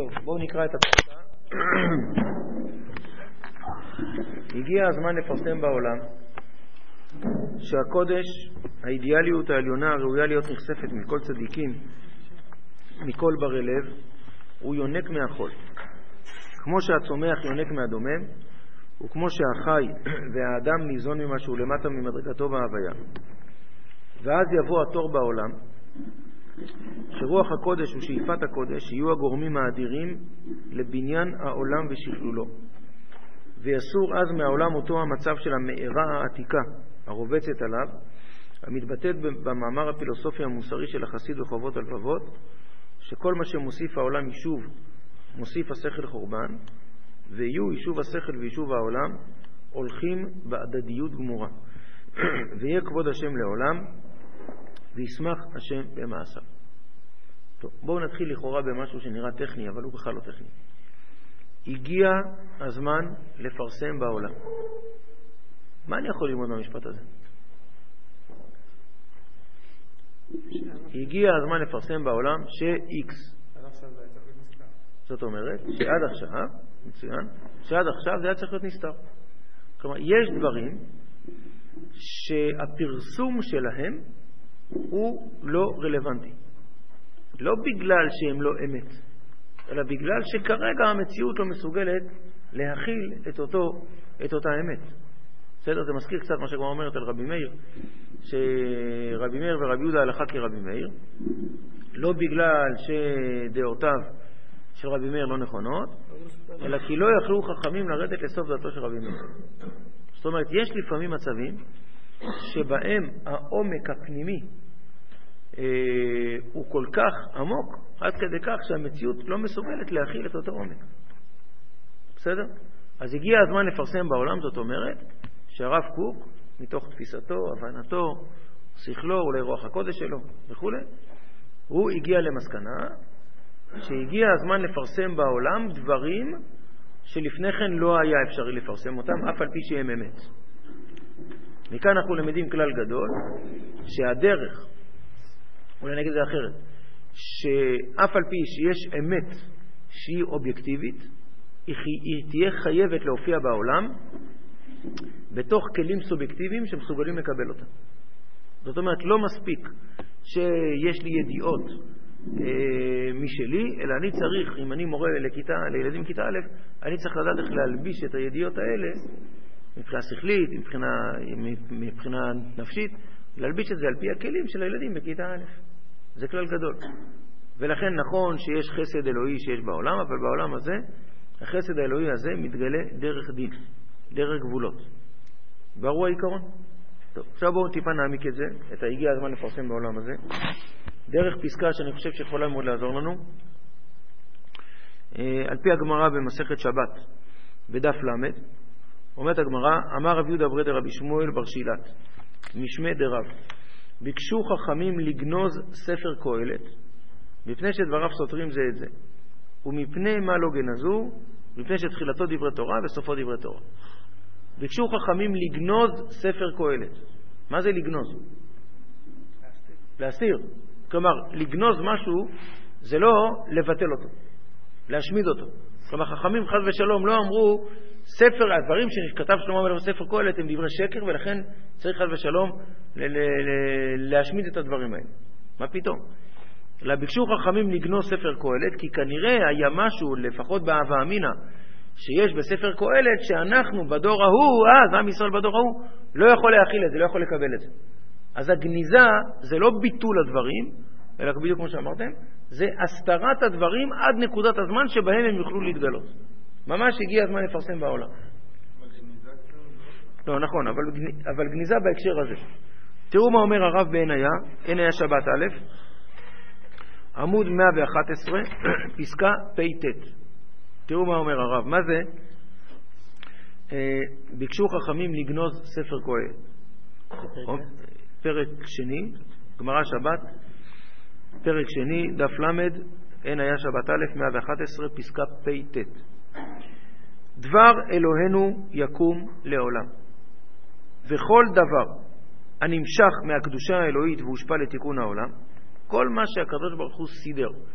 טוב, בואו נקרא את הפסקה. הגיע הזמן לפרסם בעולם שהקודש, האידיאליות העליונה הראויה להיות נחשפת מכל צדיקים, מכל ברי לב, הוא יונק מהחול. כמו שהצומח יונק מהדומם, וכמו שהחי והאדם ניזון ממשהו למטה ממדרגתו בהוויה. ואז יבוא התור בעולם, שרוח הקודש ושאיפת הקודש יהיו הגורמים האדירים לבניין העולם ושכלולו. ויסור אז מהעולם אותו המצב של המארה העתיקה הרובצת עליו, המתבטאת במאמר הפילוסופי המוסרי של החסיד וחובות הלבבות, שכל מה שמוסיף העולם יישוב, מוסיף השכל חורבן, ויהיו יישוב השכל ויישוב העולם הולכים בהדדיות גמורה. ויהיה כבוד השם לעולם, וישמח השם במעשיו. טוב, בואו נתחיל לכאורה במשהו שנראה טכני, אבל הוא בכלל לא טכני. הגיע הזמן לפרסם בעולם. מה אני יכול ללמוד מהמשפט הזה? הגיע הזמן לפרסם בעולם ש-X. זאת אומרת, שעד עכשיו, מצוין, שעד עכשיו זה היה צריך להיות נסתר. כלומר, יש דברים שהפרסום שלהם הוא לא רלוונטי. לא בגלל שהם לא אמת, אלא בגלל שכרגע המציאות לא מסוגלת להכיל את אותה אמת. בסדר? זה מזכיר קצת מה שכבר אומרת על רבי מאיר, שרבי מאיר ורבי יהודה הלכה כרבי מאיר, לא בגלל שדעותיו של רבי מאיר לא נכונות, אלא כי לא יכלו חכמים לרדת לסוף דעתו של רבי מאיר. זאת אומרת, יש לפעמים מצבים שבהם העומק הפנימי הוא כל כך עמוק, עד כדי כך שהמציאות לא מסוגלת להכיל את אותו עומק. בסדר? אז הגיע הזמן לפרסם בעולם, זאת אומרת, שהרב קוק, מתוך תפיסתו, הבנתו, שכלו, אולי רוח הקודש שלו וכו', הוא הגיע למסקנה שהגיע הזמן לפרסם בעולם דברים שלפני כן לא היה אפשרי לפרסם אותם, אף על פי שהם אמת. מכאן אנחנו למדים כלל גדול, שהדרך, אולי נגיד זה אחרת, שאף על פי שיש אמת שהיא אובייקטיבית, היא תהיה חייבת להופיע בעולם בתוך כלים סובייקטיביים שמסוגלים לקבל אותה. זאת אומרת, לא מספיק שיש לי ידיעות משלי, אלא אני צריך, אם אני מורה לילדים כיתה א', אני צריך לדעת איך להלביש את הידיעות האלה מבחינה שכלית, מבחינה נפשית, להלביש את זה על פי הכלים של הילדים בכיתה א'. זה כלל גדול. ולכן נכון שיש חסד אלוהי שיש בעולם, אבל בעולם הזה, החסד האלוהי הזה מתגלה דרך דין, דרך גבולות. ברור העיקרון? טוב, עכשיו בואו טיפה נעמיק את זה, את הגיע הזמן לפרסם בעולם הזה. דרך פסקה שאני חושב שיכולה מאוד לעזור לנו. על פי הגמרא במסכת שבת, בדף למד, אומרת הגמרא, אמר רב יהודה ברדה רבי שמואל בר שילת, משמי דרב, ביקשו חכמים לגנוז ספר קהלת, מפני שדבריו סותרים זה את זה. ומפני מה לא גנזו? מפני שתחילתו דברי תורה וסופו דברי תורה. ביקשו חכמים לגנוז ספר קהלת. מה זה לגנוז? להסתיר. כלומר, לגנוז משהו זה לא לבטל אותו, להשמיד אותו. כלומר, חכמים חס ושלום לא אמרו ספר, הדברים שכתב שלמה המלך בספר קהלת הם דברי שקר, ולכן צריך חס ושלום להשמיד את הדברים האלה. מה פתאום? אלא ביקשו חכמים לגנוז ספר קהלת, כי כנראה היה משהו, לפחות באהבה אמינה, שיש בספר קהלת, שאנחנו בדור ההוא, אז עם ישראל בדור ההוא, לא יכול להכיל את זה, לא יכול לקבל את זה. אז הגניזה זה לא ביטול הדברים, אלא בדיוק כמו שאמרתם, זה הסתרת הדברים עד נקודת הזמן שבהם הם יוכלו להתגלות. ממש הגיע הזמן לפרסם בעולם. לא, נכון, אבל גניזה בהקשר הזה. תראו מה אומר הרב בעין היה שבת א', עמוד 111, פסקה פ"ט. תראו מה אומר הרב. מה זה? ביקשו חכמים לגנוז ספר קהלת. פרק שני, גמרא שבת, פרק שני, דף למד, עין היה שבת א', 111, פסקה פ"ט. דבר אלוהינו יקום לעולם, וכל דבר הנמשך מהקדושה האלוהית והושפע לתיקון העולם, כל מה שהקדוש ברוך הוא סידר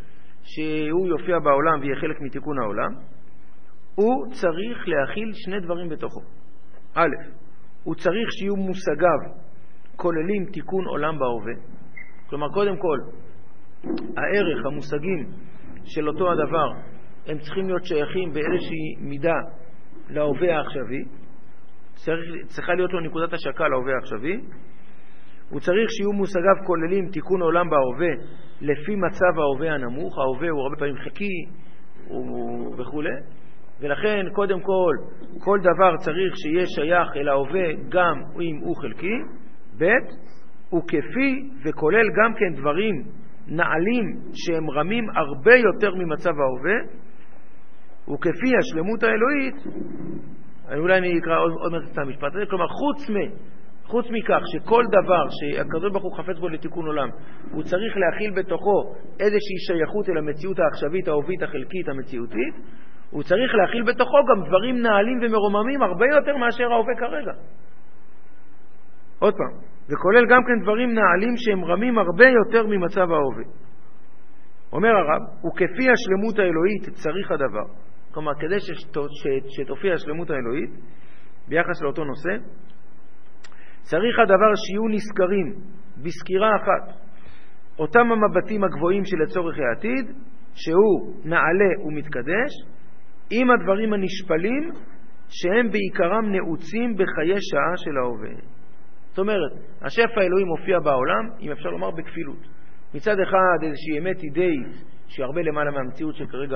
שהוא יופיע בעולם ויהיה חלק מתיקון העולם, הוא צריך להכיל שני דברים בתוכו. א', הוא צריך שיהיו מושגיו כוללים תיקון עולם בהווה. כלומר, קודם כל, הערך, המושגים של אותו הדבר, הם צריכים להיות שייכים באיזושהי מידה להווה העכשווי. צריכה להיות לו נקודת השקה להווה העכשווי. הוא צריך שיהיו מושגיו כוללים תיקון עולם בהווה לפי מצב ההווה הנמוך. ההווה הוא הרבה פעמים חלקי וכו'. ולכן קודם כל דבר צריך שיהיה שייך אל ההווה גם אם הוא חלקי. ב' הוא כפי וכולל גם כן דברים נעלים שהם רמים הרבה יותר ממצב ההווה, וכפי השלמות האלוהית. אולי אני אקרא עוד מעט את המשפט הזה. כלומר, חוץ מכך שכל דבר שהקדוש ברוך הוא חפץ בו לתיקון עולם, הוא צריך להכיל בתוכו איזושהי שייכות אל המציאות העכשווית, ההווית, החלקית, המציאותית, הוא צריך להכיל בתוכו גם דברים נעלים ומרוממים הרבה יותר מאשר ההווה כרגע. עוד פעם, וכולל גם כן דברים נעלים שהם רמים הרבה יותר ממצב ההווה. אומר הרב, וכפי השלמות האלוהית צריך הדבר. כלומר, כדי שתופיע השלמות האלוהית ביחס לאותו נושא, צריך הדבר שיהיו נזכרים בסקירה אחת אותם המבטים הגבוהים של הצורך העתיד, שהוא נעלה ומתקדש, עם הדברים הנשפלים שהם בעיקרם נעוצים בחיי שעה של ההווה. זאת אומרת, השפע האלוהי מופיע בעולם, אם אפשר לומר, בכפילות. מצד אחד איזושהי אמת אידאית שהיא הרבה למעלה מהמציאות שכרגע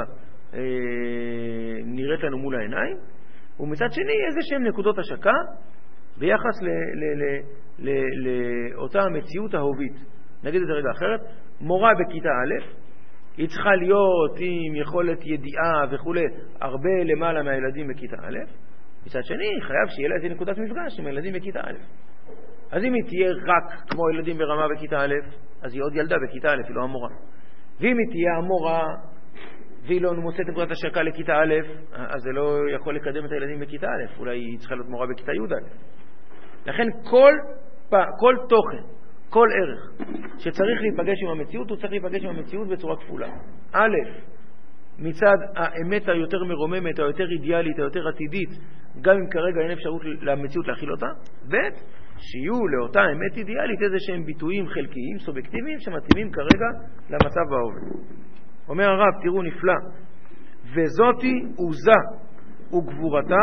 נראית לנו מול העיניים, ומצד שני איזשהם נקודות השקה ביחס לאותה המציאות ההובית. נגיד את זה רגע אחרת, מורה בכיתה א', היא צריכה להיות עם יכולת ידיעה וכו' הרבה למעלה מהילדים בכיתה א', מצד שני חייב שיהיה לה איזה נקודת מפגש עם הילדים בכיתה א'. אז אם היא תהיה רק כמו ילדים ברמה בכיתה א', אז היא עוד ילדה בכיתה א', היא לא המורה. ואם היא תהיה המורה והיא לא מוצאת נקודת השקה לכיתה א', אז זה לא יכול לקדם את הילדים בכיתה א', אולי היא צריכה להיות מורה בכיתה י' א'. לכן כל תוכן, כל ערך שצריך להיפגש עם המציאות, הוא צריך להיפגש עם המציאות בצורה כפולה. א', מצד האמת היותר מרוממת, היותר אידיאלית, היותר עתידית, גם אם כרגע אין אפשרות למציאות להכיל אותה. ב', שיהיו לאותה אמת אידיאלית איזה שהם ביטויים חלקיים, סובייקטיביים, שמתאימים כרגע למצב בהווה. אומר הרב, תראו נפלא, וזאתי עוזה וגבורתה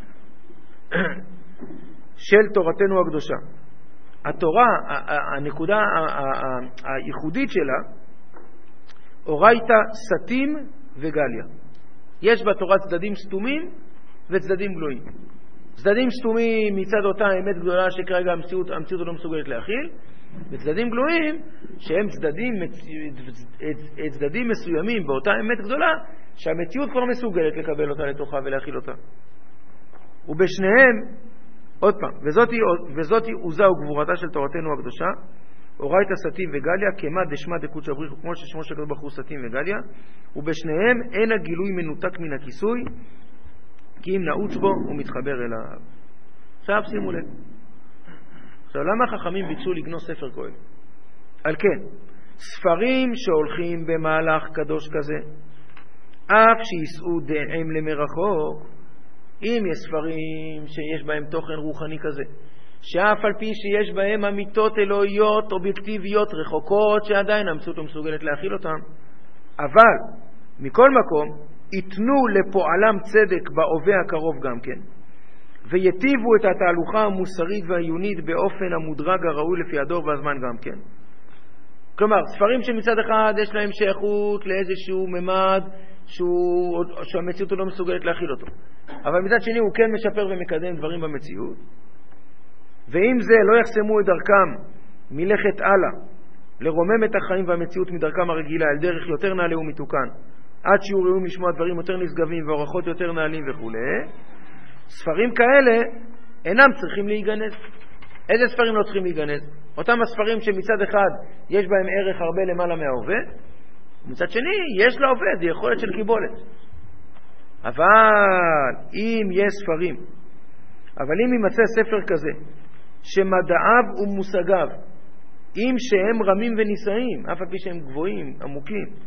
של תורתנו הקדושה. התורה, הנקודה הייחודית שלה, אורייתא סתים וגליה. יש בתורה צדדים סתומים וצדדים גלויים. צדדים סתומים מצד אותה אמת גדולה שכרגע המציאות לא מסוגלת להכיל, וצדדים גלויים שהם צדדים מסוימים באותה אמת גדולה שהמציאות כבר מסוגלת לקבל אותה לתוכה ולהכיל אותה. ובשניהם, עוד פעם, וזאתי עוזה וגבורתה של תורתנו הקדושה, אורייתא סתים וגליה, כמה דשמא דקודשא בריך, כמו ששמו של הקדוש ברוך הוא סתים וגליה, ובשניהם אין הגילוי מנותק מן הכיסוי, כי אם נעוץ בו הוא מתחבר אליו. עכשיו שימו לב. עכשיו, למה החכמים ביקשו לגנוז ספר כהן? על כן, ספרים שהולכים במהלך קדוש כזה, אף שיסעו דעם למרחוק, אם יש ספרים שיש בהם תוכן רוחני כזה, שאף על פי שיש בהם אמיתות אלוהיות אובייקטיביות רחוקות שעדיין המציאות לא מסוגלת להכיל אותם, אבל מכל מקום יתנו לפועלם צדק בהווה הקרוב גם כן, ויטיבו את התהלוכה המוסרית והעיונית באופן המודרג הראוי לפי הדור והזמן גם כן. כלומר, ספרים שמצד אחד יש להם שייכות לאיזשהו ממד שהמציאות לא מסוגלת להכיל אותו, אבל מצד שני הוא כן משפר ומקדם דברים במציאות, ואם זה לא יחסמו את דרכם מלכת הלאה לרומם את החיים והמציאות מדרכם הרגילה אל דרך יותר נעלה ומתוקן, עד שיהיו ראויים לשמוע דברים יותר נשגבים ואורחות יותר נעלים וכו', ספרים כאלה אינם צריכים להיגנז. איזה ספרים לא צריכים להיגנז? אותם הספרים שמצד אחד יש בהם ערך הרבה למעלה מההווה, ומצד שני יש להווה זה יכולת של קיבולת. אבל אם יש ספרים, אבל אם יימצא ספר כזה שמדעיו ומושגיו, אם שהם רמים ונישאים, אף על פי שהם גבוהים, עמוקים,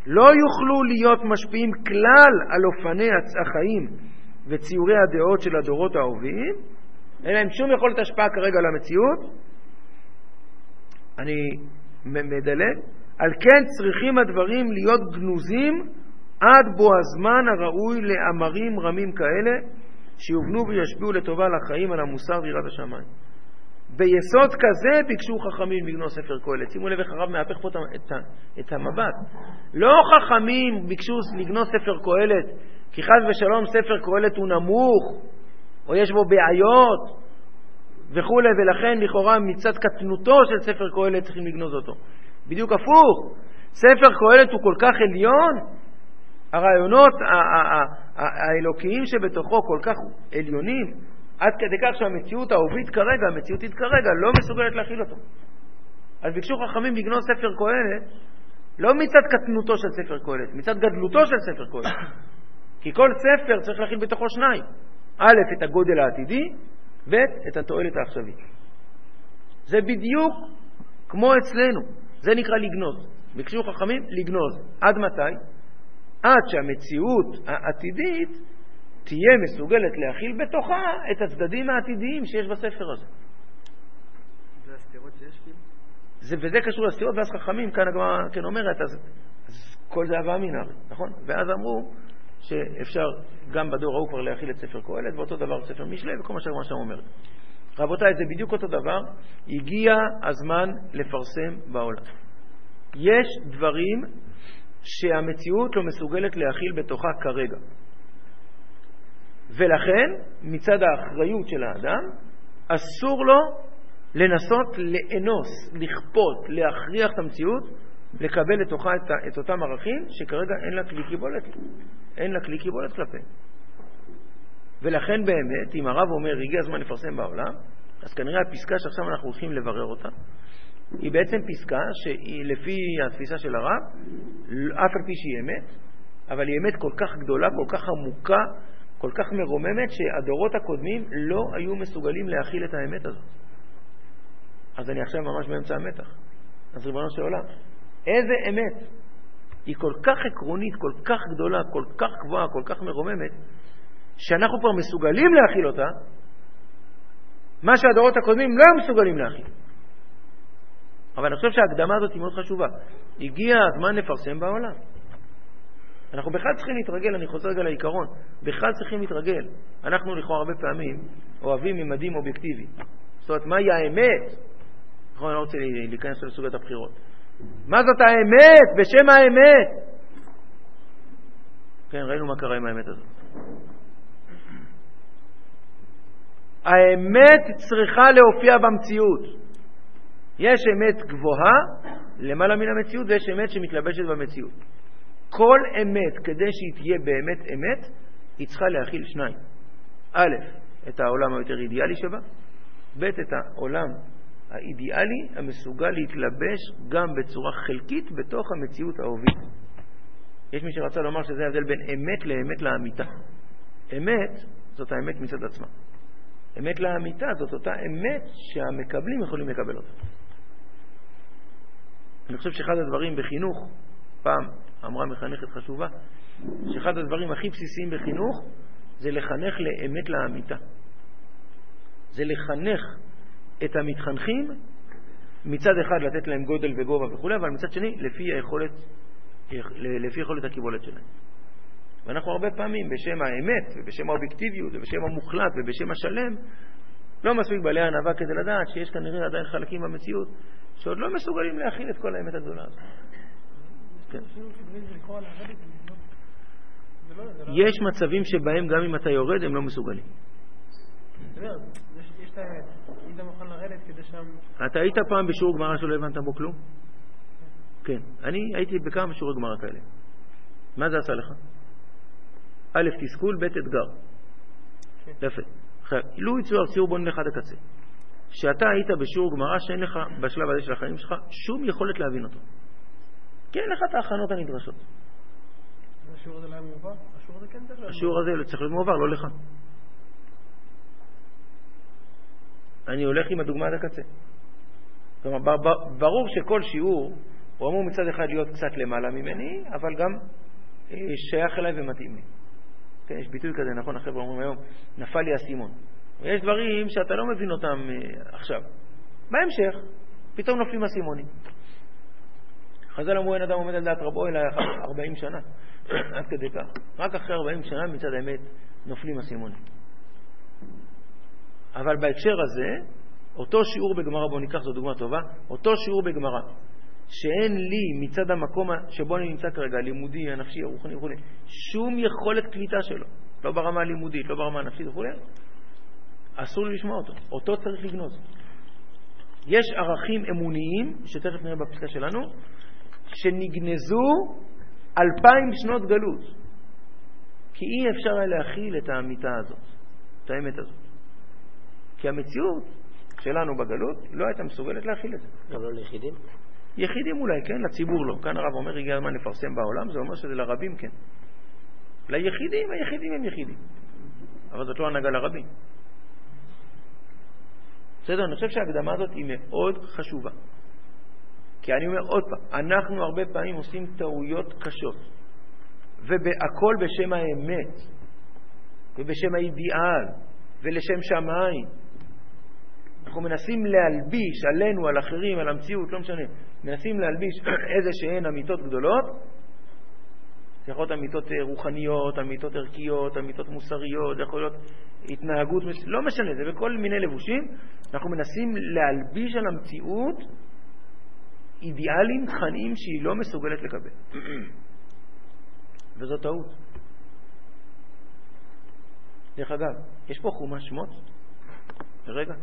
לא יוכלו להיות משפיעים כלל על אופני החיים וציורי הדעות של הדורות ההווים, אין להם שום יכולת השפעה כרגע על המציאות. אני מדלג. על כן צריכים הדברים להיות גנוזים עד בו הזמן הראוי לאמרים רמים כאלה שיובנו וישפיעו לטובה לחיים על המוסר ויראת השמיים. ביסוד כזה ביקשו חכמים לגנוז ספר קהלת. שימו לב איך הרב מהפך פה את המבט. לא חכמים ביקשו לגנוז ספר קהלת כי חס ושלום ספר קהלת הוא נמוך או יש בו בעיות וכו', ולכן לכאורה מצד קטנותו של ספר קהלת צריכים לגנוז אותו. בדיוק הפוך. ספר קהלת הוא כל כך עליון, הרעיונות האלוקיים שבתוכו כל כך עליונים, עד כדי כך שהמציאות ההווית כרגע, המציאותית כרגע, לא מסוגלת להכיל אותו. אז ביקשו חכמים לגנוז ספר קהלת, לא מצד קטנותו של ספר קהלת, מצד גדלותו של ספר קהלת. כי כל ספר צריך להכיל בתוכו שניים. א', את הגודל העתידי, ב', את התועלת העכשווית. זה בדיוק כמו אצלנו. זה נקרא לגנוז. ביקשו חכמים לגנוז. עד מתי? עד שהמציאות העתידית תהיה מסוגלת להכיל בתוכה את הצדדים העתידיים שיש בספר הזה. זה הסתירות שיש כאילו? וזה קשור לסתירות, ואז חכמים, כאן הגמרא כן אומרת, אז כל זה הווה אמינא, נכון? ואז אמרו שאפשר גם בדור ההוא כבר להכיל את ספר קהלת, ואותו דבר ספר משלי, וכל מה שהגמרא שם אומרת. רבותיי, זה בדיוק אותו דבר. הגיע הזמן לפרסם בעולם. יש דברים שהמציאות לא מסוגלת להכיל בתוכה כרגע. ולכן, מצד האחריות של האדם, אסור לו לנסות לאנוס, לכפות, להכריח את המציאות, לקבל לתוכה את אותם ערכים שכרגע אין לה כלי קיבולת. אין לה כלי קיבולת כלפי. ולכן באמת, אם הרב אומר, הגיע הזמן לפרסם בעולם, אז כנראה הפסקה שעכשיו אנחנו הולכים לברר אותה, היא בעצם פסקה שהיא לפי התפיסה של הרב, אף על פי שהיא אמת, אבל היא אמת כל כך גדולה, כל כך עמוקה, כל כך מרוממת, שהדורות הקודמים לא היו מסוגלים להכיל את האמת הזאת. אז אני עכשיו ממש באמצע המתח. אז ריבונו של עולם, איזה אמת? היא כל כך עקרונית, כל כך גדולה, כל כך גבוהה, כל כך מרוממת, שאנחנו כבר מסוגלים להכיל אותה, מה שהדורות הקודמים לא היו מסוגלים להכיל. אבל אני חושב שההקדמה הזאת היא מאוד חשובה. הגיע הזמן לפרסם בעולם. אנחנו בכלל צריכים להתרגל, אני חוזר רגע לעיקרון, בכלל צריכים להתרגל. אנחנו לכאורה הרבה פעמים אוהבים ממדים אובייקטיביים. זאת אומרת, מהי האמת? נכון, אני לא רוצה להיכנס לסוגיית הבחירות. מה זאת האמת? בשם האמת. כן, ראינו מה קרה עם האמת הזאת. האמת צריכה להופיע במציאות. יש אמת גבוהה למעלה מן המציאות, ויש אמת שמתלבשת במציאות. כל אמת, כדי שהיא תהיה באמת אמת, היא צריכה להכיל שניים. א', את העולם היותר אידיאלי שבה, ב', את העולם האידיאלי המסוגל להתלבש גם בצורה חלקית בתוך המציאות ההווית. יש מי שרצה לומר שזה ההבדל בין אמת לאמת לאמיתה. אמת זאת האמת מצד עצמה. אמת לאמיתה זאת אותה אמת שהמקבלים יכולים לקבל אותה. אני חושב שאחד הדברים בחינוך, פעם אמרה מחנכת חשובה, שאחד הדברים הכי בסיסיים בחינוך זה לחנך לאמת לאמיתה. זה לחנך את המתחנכים מצד אחד לתת להם גודל וגובה וכו', אבל מצד שני לפי יכולת הקיבולת שלהם. ואנחנו הרבה פעמים בשם האמת ובשם האובייקטיביות ובשם המוחלט ובשם השלם לא מספיק בעלי הענווה כדי לדעת שיש כנראה עדיין חלקים במציאות שעוד לא מסוגלים להכיל את כל האמת הגדולה הזאת. יש מצבים שבהם גם אם אתה יורד הם לא מסוגלים. יש את האמת, היית מוכן לרדת כדי שם... אתה היית פעם בשיעור גמרא שלא הבנת בו כלום? כן, אני הייתי בכמה שיעורי גמרא כאלה. מה זה עשה לך? א', תסכול, ב', אתגר. יפה. לא יצואר ציור בוא נלך עד הקצה. שאתה היית בשיעור גמרא שאין לך בשלב הזה של החיים שלך שום יכולת להבין אותו. כי אין לך את ההכנות הנדרשות. השיעור הזה לא היה מעובר? השיעור הזה כן צריך להיות? השיעור הזה צריך להיות מעובר, לא לך. אני הולך עם הדוגמה עד הקצה. כלומר, ברור שכל שיעור הוא אמור מצד אחד להיות קצת למעלה ממני, אבל גם שייך אליי ומתאים לי. כן, יש ביטוי כזה, נכון? החבר'ה אומרים היום, נפל לי הסימון. ויש דברים שאתה לא מבין אותם עכשיו. בהמשך, פתאום נופלים הסימונים. חז"ל אמרו, אין אדם עומד על דעת רבו אלא 40 שנה. עד כדי כך. רק אחרי 40 שנה מצד האמת נופלים הסימונים. אבל בהקשר הזה, אותו שיעור בגמרא, בוא ניקח, זו דוגמה טובה, אותו שיעור בגמרא, שאין לי מצד המקום שבו אני נמצא כרגע, לימודי, הנפשי, הרוחני וכו', שום יכולת קליטה שלו, לא ברמה הלימודית, לא ברמה הנפשית וכו', אסור לי לשמוע אותו. אותו צריך לגנוז. יש ערכים אמוניים, שתכף נראה בפסקה שלנו, שנגנזו 2000 שנות גלות. כי אי אפשר היה להכיל את האמיתה הזאת, את האמת הזאת. כי המציאות שלנו בגלות לא הייתה מסוגלת להכיל את זה. גם לא ליחידים? יחידים אולי, כן, לציבור לא. כאן הרב אומר, הגיע הזמן לפרסם בעולם, זה אומר שזה לרבים, כן. ליחידים, היחידים הם יחידים. אבל זאת לא הנהגה לרבים. בסדר, אני חושב שההקדמה הזאת היא מאוד חשובה. כי אני אומר עוד פעם, אנחנו הרבה פעמים עושים טעויות קשות. והכל בשם האמת, ובשם האידיאל, ולשם שמיים. אנחנו מנסים להלביש עלינו, על אחרים, על המציאות, לא משנה. מנסים להלביש איזה שהן אמיתות גדולות. זה יכול להיות אמיתות רוחניות, אמיתות ערכיות, אמיתות מוסריות, זה יכול להיות התנהגות, לא משנה, זה בכל מיני לבושים. אנחנו מנסים להלביש על המציאות אידיאלים תכנים שהיא לא מסוגלת לקבל. וזו טעות. דרך אגב, יש פה חומש שמות? רגע.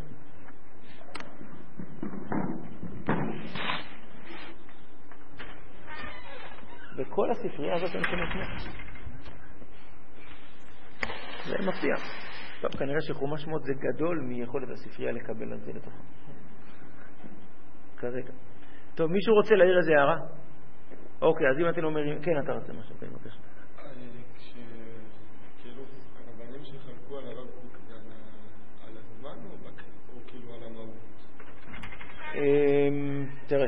בכל הספרייה הזאת אין שמות שמות. זה מפתיע. טוב, כנראה שחומש שמות זה גדול מיכולת הספרייה לקבל את זה לתוכה. כרגע. טוב, מישהו רוצה להעיר איזה הערה? אוקיי, אז אם אתם אומרים, כן, אתה רוצה משהו, כן, בבקשה. כאילו, הרבנים שחלקו על הרב קוק על הזמן או כאילו על המהות? תראה.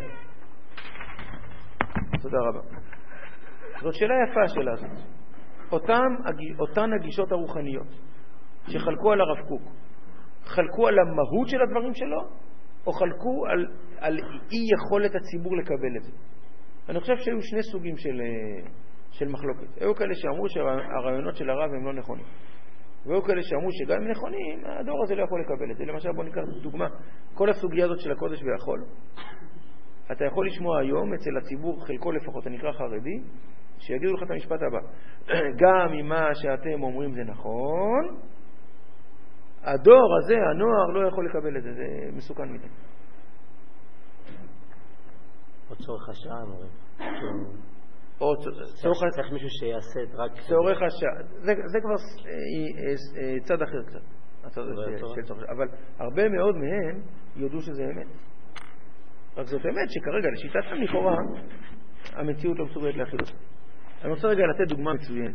תודה רבה. זאת שאלה יפה השאלה הזאת. אותן הגישות הרוחניות שחלקו על הרב קוק, חלקו על המהות של הדברים שלו, או חלקו על אי יכולת הציבור לקבל את זה. אני חושב שהיו שני סוגים של מחלוקת. היו כאלה שאמרו שהרעיונות של הרב הם לא נכונים. והיו כאלה שאמרו שגם אם נכונים, הדור הזה לא יכול לקבל את זה. למשל, בוא ניקח דוגמה. כל הסוגיה הזאת של הקודש והחול. אתה יכול לשמוע היום אצל הציבור, חלקו לפחות, הנקרא חרדי, שיגידו לך את המשפט הבא. גם אם מה שאתם אומרים זה נכון, הדור הזה, הנוער, לא יכול לקבל את זה. זה מסוכן מדי. או צורך השעה, אומרים. או צריך מישהו שיעשה את רק... צורך השעה. זה כבר צד אחר קצת. אבל הרבה מאוד מהם יודעו שזה אמת. רק זאת אמת שכרגע, לשיטת לכאורה, המציאות לא מסוגלת להכיל אותה. אני רוצה רגע לתת דוגמה מצוינת.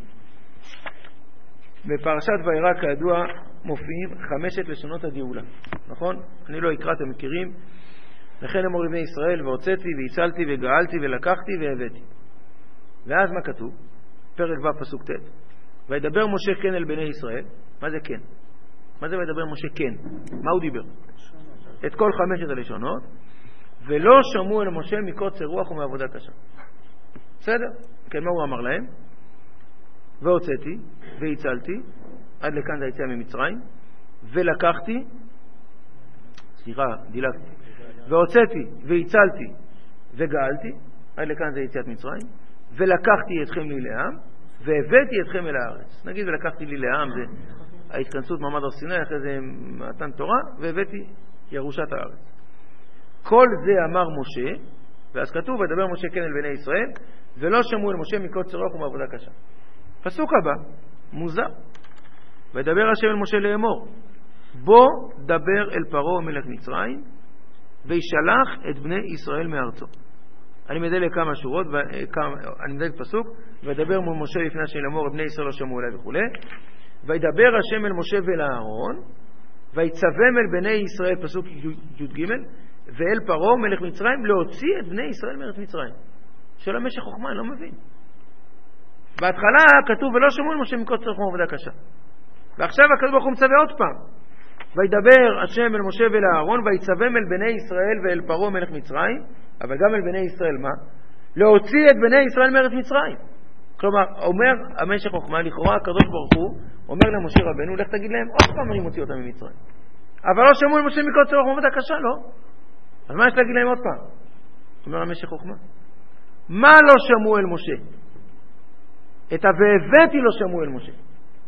בפרשת וירא כידוע מופיעים 5 לשונות הגאולה. נכון? אני לא אקרא, אתם מכירים. לכן אמרו לבני ישראל, והוצאתי והצלתי וגאלתי ולקחתי והבאתי. ואז מה כתוב? פרק ו' פסוק ט'. וידבר משה כן אל בני ישראל. מה זה כן? מה זה וידבר משה כן? מה הוא דיבר? את כל 5 הלשונות. ולא שמעו אל משה מקוצר רוח ומעבודה קשה. בסדר? כן, מה הוא אמר להם? והוצאתי והצלתי, עד לכאן זה היציאה ממצרים, ולקחתי, דילגתי, והוצאתי והצלתי וגאלתי, עד לכאן זה יציאת מצרים, ולקחתי אתכם לי לעם, והבאתי אתכם אל הארץ. נגיד ולקחתי לי לעם, זה ההתכנסות מעמד הר סיני, אחרי זה מתן תורה, והבאתי ירושת הארץ. כל זה אמר משה, ואז כתוב, וידבר משה כן אל בני ישראל, ולא שמעו אל משה מקוצר רוח ומעבודה קשה. פסוק הבא, מוזר. וידבר השם אל משה לאמור, בוא דבר אל פרעה מלך מצרים, וישלח את בני ישראל מארצו. אני מדלג כמה שורות, אני מדלג פסוק, וידבר מול משה לפני השם לאמור, בני ישראל לא שמעו אליי וכו'. וידבר השם אל משה ואל אהרון, ויצווהם אל בני ישראל, פסוק י"ג, ואל פרעה מלך מצרים להוציא את בני ישראל מארץ מצרים. של המשך חוכמה, אני לא מבין. בהתחלה כתוב ולא שמעו אל משה מקוצר רוחם ועבודה קשה. ועכשיו הקדוש ברוך הוא מצווה עוד פעם. וידבר השם אל משה ואל אהרון ויצווים אל בני ישראל ואל פרעה מלך מצרים, אבל גם אל בני ישראל מה? להוציא את בני ישראל מארץ מצרים. כלומר, אומר המשך חוכמה, לכאורה הקדוש ברוך הוא אומר למשה רבנו, לך תגיד להם עוד פעם אני מוציא אותם ממצרים. אבל לא שמעו אל משה מקוצר רוחם ועבודה קשה, לא. אז מה יש להגיד להם עוד פעם? אומר המשך חוכמה. מה לא שמעו אל משה? את והבאתי לא שמעו אל משה.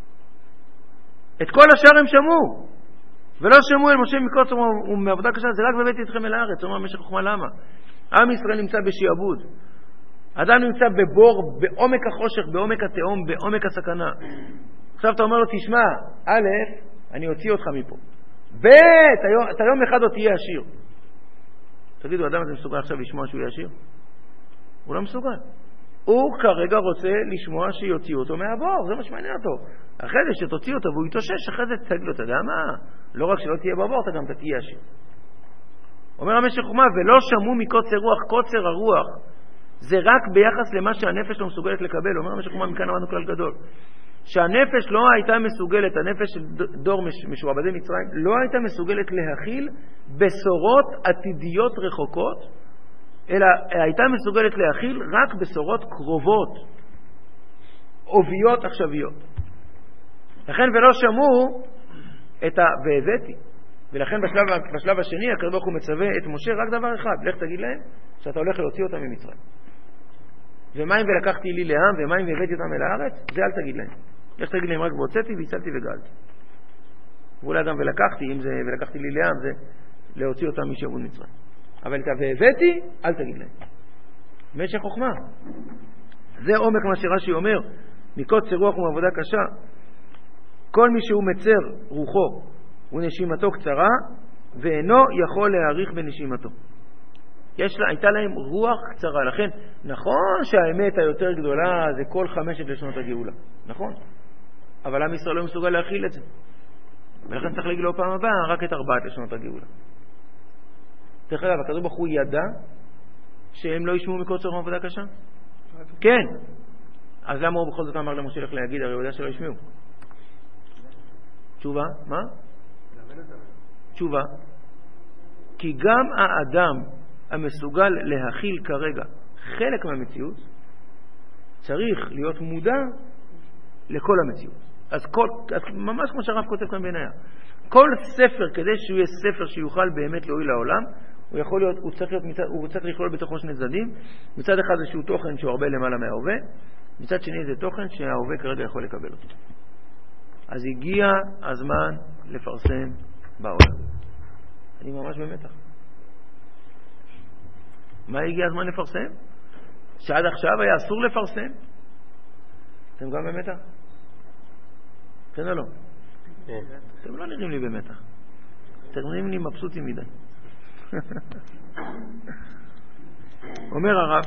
את כל השאר הם שמעו. ולא שמעו אל משה מקוצר ומעבודה קשה, זה רק והבאתי אתכם אל הארץ. אומר המשך חוכמה, למה? עם ישראל נמצא בשיעבוד. אדם נמצא בבור, בעומק החושך, בעומק התהום, בעומק הסכנה. עכשיו אתה אומר לו, תשמע, א', אני אוציא אותך מפה. ב', אתה יום אחד עוד תהיה עשיר. תגידו, אדם הזה מסוגל עכשיו לשמוע שהוא יהיה עשיר? הוא לא מסוגל. הוא כרגע רוצה לשמוע שיוציאו אותו מהבור, זה מה שמעניין אותו. אחרי זה שתוציא אותו והוא יתאושש, אחרי זה תגיד לו, אתה יודע מה? לא רק שלא תהיה בבור, אתה גם תהיה עשיר. אומר המשך חוכמה, ולא שמעו מקוצר רוח, קוצר הרוח, זה רק ביחס למה שהנפש לא מסוגלת לקבל. אומר המשך חוכמה, מכאן למדנו כלל גדול. שהנפש לא הייתה מסוגלת, הנפש של דור משועבדי מצרים, לא הייתה מסוגלת להכיל בשורות עתידיות רחוקות, אלא הייתה מסוגלת להכיל רק בשורות קרובות, עוביות עכשוויות. לכן ולא שמעו את והבאתי. ולכן בשלב השני הקדוש ברוך הוא מצווה את משה רק דבר אחד, לך תגיד להם שאתה הולך להוציא אותם ממצרים. ומים ולקחתי לי לעם ומים והבאתי אותם אל הארץ, זה אל תגיד להם. לך תגיד להם רק והוצאתי והצלתי וגאלתי. ואולי גם ולקחתי, אם זה ולקחתי לי לעם, זה להוציא אותם משעבוד מצרים. אבל את והבאתי, אל תגיד להם. משך חוכמה. זה עומק מה שרש"י אומר, מקוצר רוח ומעבודה קשה. כל מי שהוא מצר רוחו ונשימתו קצרה, ואינו יכול להאריך בנשימתו. הייתה להם רוח קצרה. לכן, נכון שהאמת היותר גדולה זה כל 5 לשנות הגאולה. נכון. אבל עם ישראל לא מסוגל להכיל את זה. ולכן צריך להגיד לו פעם הבאה רק את 4 לשנות הגאולה. דרך אגב, הקדוש ברוך הוא ידע שהם לא ישמעו מקוצר מעבודה קשה? כן. אז למה הוא בכל זאת אמר למשה לך להגיד, הרי הוא יודע שלא ישמעו? תשובה? מה? תשובה. כי גם האדם המסוגל להכיל כרגע חלק מהמציאות, צריך להיות מודע לכל המציאות. אז ממש כמו שהרב כותב כאן בעינייה, כל ספר, כדי שהוא יהיה ספר שיוכל באמת להועיל לעולם, הוא צריך לכלול בתוכו 2 צדדים. מצד אחד איזשהו תוכן שהוא הרבה למעלה מההווה, מצד שני זה תוכן שההווה כרגע יכול לקבל אותו. אז הגיע הזמן לפרסם בעולם. אני ממש במתח. מה הגיע הזמן לפרסם? שעד עכשיו היה אסור לפרסם? אתם גם במתח? כן או לא? אתם לא נראים לי במתח. אתם נראים לי מבסוטים מדי. אומר הרב,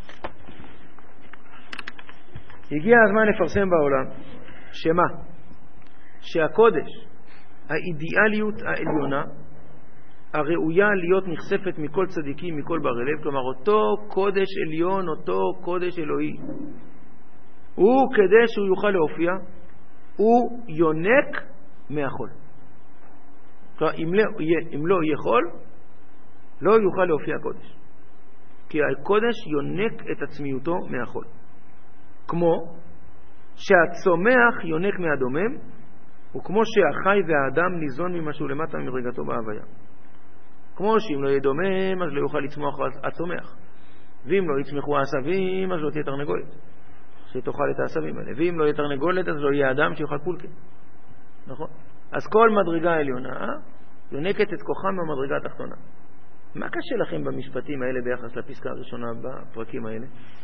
הגיע הזמן לפרסם בעולם שמה? שהקודש, האידיאליות העליונה, הראויה להיות נחשפת מכל צדיקים, מכל בר לב, כלומר אותו קודש עליון, אותו קודש אלוהי, הוא כדי שהוא יוכל להופיע, הוא יונק מהחול. כלומר, אם לא יהיה חול, לא יוכל להופיע קודש. כי הקודש יונק את עצמיותו מהחול. כמו שהצומח יונק מהדומם, וכמו שהחי והאדם ניזון ממשהו למטה מרגעתו בהוויה. כמו שאם לא יהיה דומם, אז לא יוכל לצמוח הצומח. ואם לא יצמחו העשבים, אז לא תהיה תרנגולת שתאכל את העשבים האלה. ואם לא יהיה תרנגולת, אז לא יהיה אדם שיאכל פולקה. נכון? אז כל מדרגה עליונה יונקת את כוחם מהמדרגה התחתונה. מה קשה לכם במשפטים האלה ביחס לפסקה הראשונה בפרקים האלה?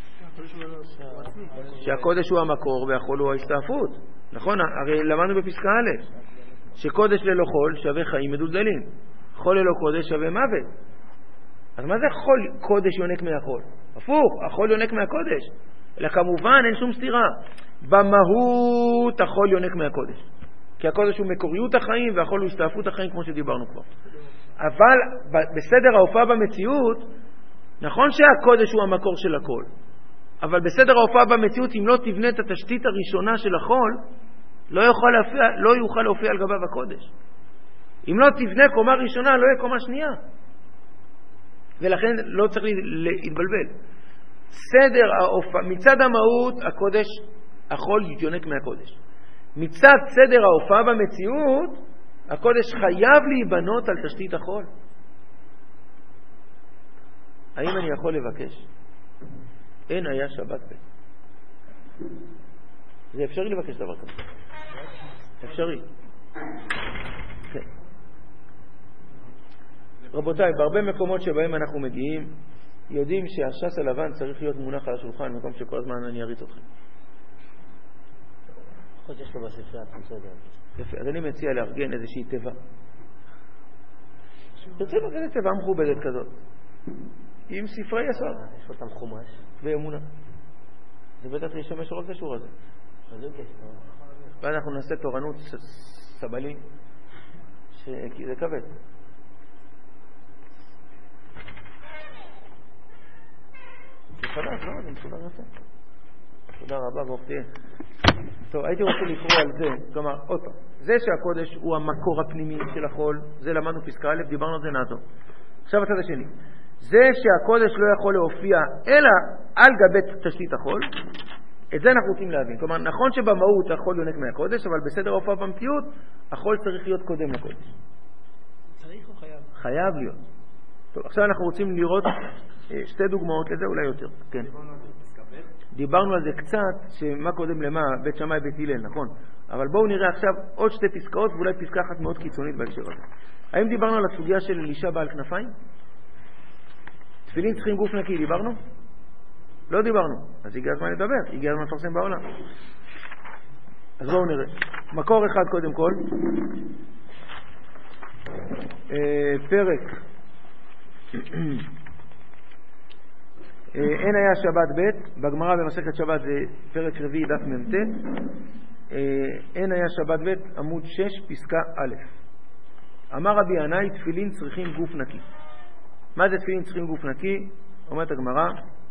שהקודש הוא המקור והחול הוא ההסתעפות. נכון? הרי למדנו בפסקה א' שקודש ללא חול שווה חיים מדולדלים, חול ללא קודש שווה מוות. אז מה זה קודש יונק מהחול? הפוך, החול יונק מהקודש. אלא כמובן אין שום סתירה. במהות החול יונק מהקודש, כי הקודש הוא מקוריות החיים והחול הוא הסתעפות החיים, כמו שדיברנו כבר. אבל בסדר ההופעה במציאות, נכון שהקודש הוא המקור של הכל, אבל בסדר ההופעה במציאות, אם לא תבנה את התשתית הראשונה של החול, לא יוכל להופיע על גביו הקודש. אם לא תבנה קומה ראשונה, לא יהיה קומה שנייה. ולכן לא צריך להתבלבל. סדר ההופעה, מצד המהות, הקודש, החול יונק מהקודש. מצד סדר ההופעה במציאות, הקודש חייב להיבנות על תשתית החול. האם אני יכול לבקש? אין היה שבת בית. זה אפשרי לבקש דבר כזה. אפשרי. כן. רבותיי, בהרבה מקומות שבהם אנחנו מגיעים, יודעים שהשס הלבן צריך להיות מונח על השולחן, במקום שכל הזמן אני אריץ אתכם. יש לו בספרי בסדר. יפה, אז אני מציע לארגן איזושהי טבע. תרצה לו איזו טבע מכובדת כזאת, עם ספרי יסוד. יש אותם חומש. ואמונה. זה בטח ישמש רוב קשור הזה. ואנחנו נעשה תורנות סבלים, כי זה כבד. זה חדש, לא? זה מסודר יפה. תודה רבה, ברוך תהיה. טוב, הייתי רוצה לקרוא על זה, כלומר, עוד פעם, זה שהקודש הוא המקור הפנימי של החול, זה למדנו פסקה א', דיברנו על זה נעזור. עכשיו הצד השני, זה שהקודש לא יכול להופיע אלא על גבי תשתית החול, את זה אנחנו רוצים להבין. כלומר, נכון שבמהות החול יונק מהקודש, אבל בסדר ההופעה במציאות, החול צריך להיות קודם לקודש. צריך או חייב? חייב להיות. טוב, עכשיו אנחנו רוצים לראות שתי דוגמאות לזה, אולי יותר. כן. דיברנו על זה קצת, שמה קודם למה, בית שמאי בית הלל, נכון? אבל בואו נראה עכשיו עוד שתי פסקאות, ואולי פסקה אחת מאוד קיצונית בהקשר הזה. האם דיברנו על הסוגיה של אלישע בעל כנפיים? תפילין צריכים גוף נקי, דיברנו? לא דיברנו. אז הגיע הזמן לדבר, הגיע הזמן לפרסם בעולם. אז בואו נראה. מקור אחד קודם כל. פרק אין היה שבת ב', בגמרא במסכת שבת זה פרק רביעי דף מ"ט. אין היה שבת ב', עמוד 6 פסקה א'. אמר רבי ינאי, תפילין צריכים גוף נקי. מה זה תפילין צריכים גוף נקי? אומרת הגמרא,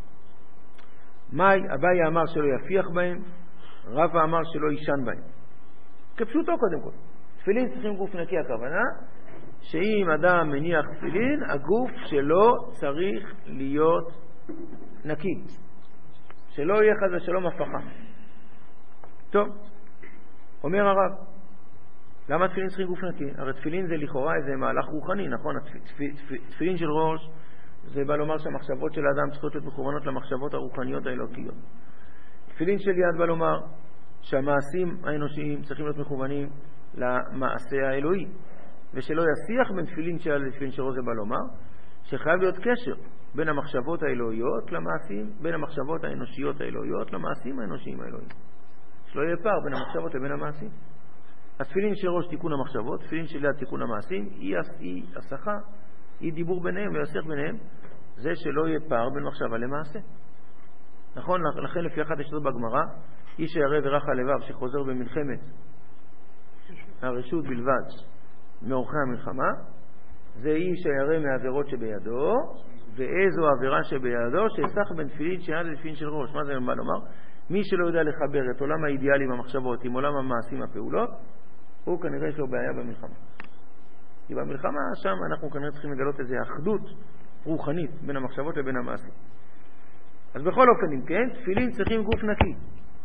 אביי אמר שלא יפיח בהם, רבא אמר שלא יישן בהם. כפשוטו קודם כל. תפילין צריכים גוף נקי, הכוונה שאם אדם מניח תפילין, הגוף שלו צריך להיות נקי, שלא יהיה חס ושלום הפכה. טוב, אומר הרב, למה תפילין צריכים גוף נקי? הרי תפילין זה לכאורה איזה מהלך רוחני, נכון? תפילין של ראש זה בא לומר שהמחשבות של האדם צריכות להיות מכוונות למחשבות הרוחניות האלוקיות. תפילין של יד בא לומר שהמעשים האנושיים צריכים להיות מכוונים למעשה האלוהי, ושלא ישיח בין תפילין של יד לתפילין של ראש. זה בא לומר שחייב להיות קשר בין המחשבות האלוהיות למעשים, בין המחשבות האנושיות האלוהיות למעשים האנושיים האלוהיים, שלא יהיה פער בין המחשבות לבין המעשים. אז תפילין של ראש תיקון המחשבות, תפילין של יד תיקון המעשים, היא הסחה, היא דיבור ביניהם וישיח ביניהם, זה שלא יהיה פער בין מחשבה למעשה. נכון? לכן לפי אחת השתות בגמרא, איש הירא ורך הלבב שחוזר במלחמת הרשות בלבד מאורחי המלחמה, זה איש הירא מהעבירות שבידו, ואיזו עבירה שבידו שסח בין תפילין של יד לתפילין של ראש. מה זה בא לומר? מי שלא יודע לחבר את עולם האידיאלי במחשבות עם עולם המעשים הפעולות, הוא כנראה יש לו בעיה במלחמה. כי במלחמה שם אנחנו כנראה צריכים לגלות איזו אחדות רוחנית בין המחשבות לבין המעשים. אז בכל אופן, אם כן, תפילין צריכים גוף נקי.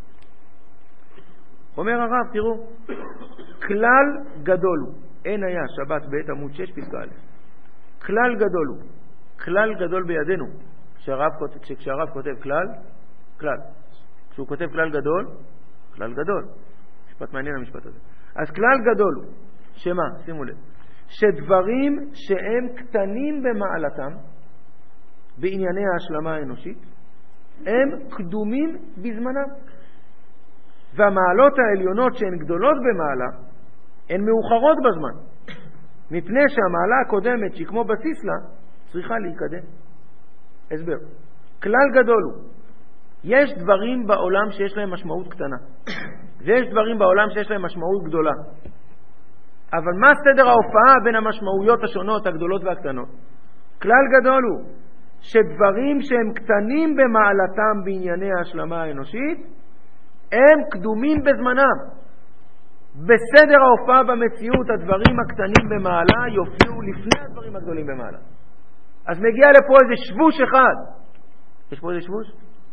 אומר הרב, תראו, כלל גדול הוא, אין היה שבת ב' עמוד 6 פסקה א'. כלל גדול הוא, כלל גדול בידינו. כשהרב כותב כלל. כשהוא כותב כלל גדול. משפט מעניין המשפט הזה. אז כלל גדול הוא, שמה? שימו לב. שדברים שהם קטנים במעלתם, בענייני ההשלמה האנושית, הם קדומים בזמנם. והמעלות העליונות שהן גדולות במעלה, הן מאוחרות בזמן. מפני שהמעלה הקודמת, שהיא כמו בסיס לה, צריכה להיקדם. הסבר. כלל גדול הוא. יש דברים בעולם שיש להם משמעות קטנה. ויש דברים בעולם שיש להם משמעות גדולה. אבל מה סדר ההופעה בין המשמעויות השונות, הגדולות והקטנות? כלל גדול הוא שדברים שהם קטנים במעלתם בענייני ההשלמה האנושית, הם קדומים בזמנם. בסדר ההופעה במציאות, הדברים הקטנים במעלה יופיעו לפני הדברים הגדולים במעלה. אז מגיע לפה איזה שבוש אחד. יש פה איזה שבוש?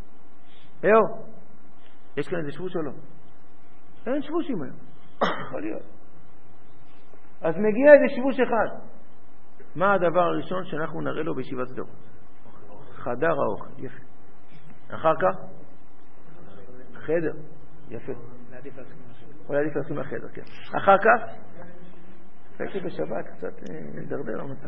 יש כאן איזה שבוש או לא? אין שבושים היום. יכול להיות. אז מגיע איזה שבוש אחד. מה הדבר הראשון שאנחנו נראה לו בישיבת סדרות? חדר האוכל. יפה. אחר כך? חדר. יפה. אולי עדיף לעשות מהחדר, כן. אחר כך? הייתי בשבת, קצת נדרדר המצב.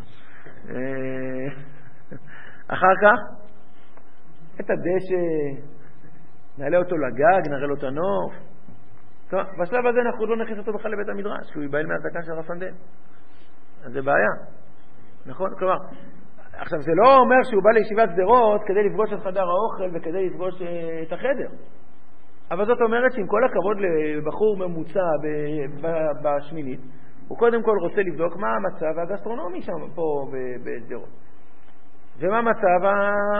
אחר כך? את הדשא, נעלה אותו לגג, נראה לו את הנוף. טוב, בשלב הזה אנחנו לא נכניס אותו בכלל לבית המדרש, שהוא ייבהל מהזקן של הרפנדל. אז זה בעיה. נכון? כלומר, עכשיו זה לא אומר שהוא בא לישיבת סדרות כדי לפגוש את חדר האוכל וכדי לפגוש את החדר. אבל זאת אומרת שעם כל הכבוד לבחור ממוצע בשמינית, הוא קודם כל רוצה לבדוק מה המצב הגסטרונומי שם פה בסדרות. ומה מצב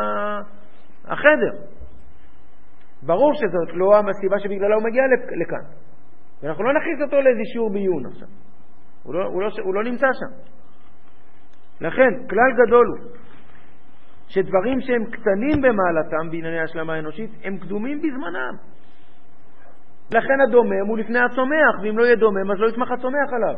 החדר. ברור שזאת לא הסיבה שבגללה הוא מגיע לכאן. ואנחנו לא נכניס אותו לאיזה שיעור ביון עכשיו. הוא לא נמצא שם. לכן, כלל גדול הוא שדברים שהם קטנים במעלתם בענייני השלמה האנושית, הם קדומים בזמנם. לכן הדומם הוא לפני הצומח, ואם לא יהיה דומם אז לא יצמח הצומח עליו.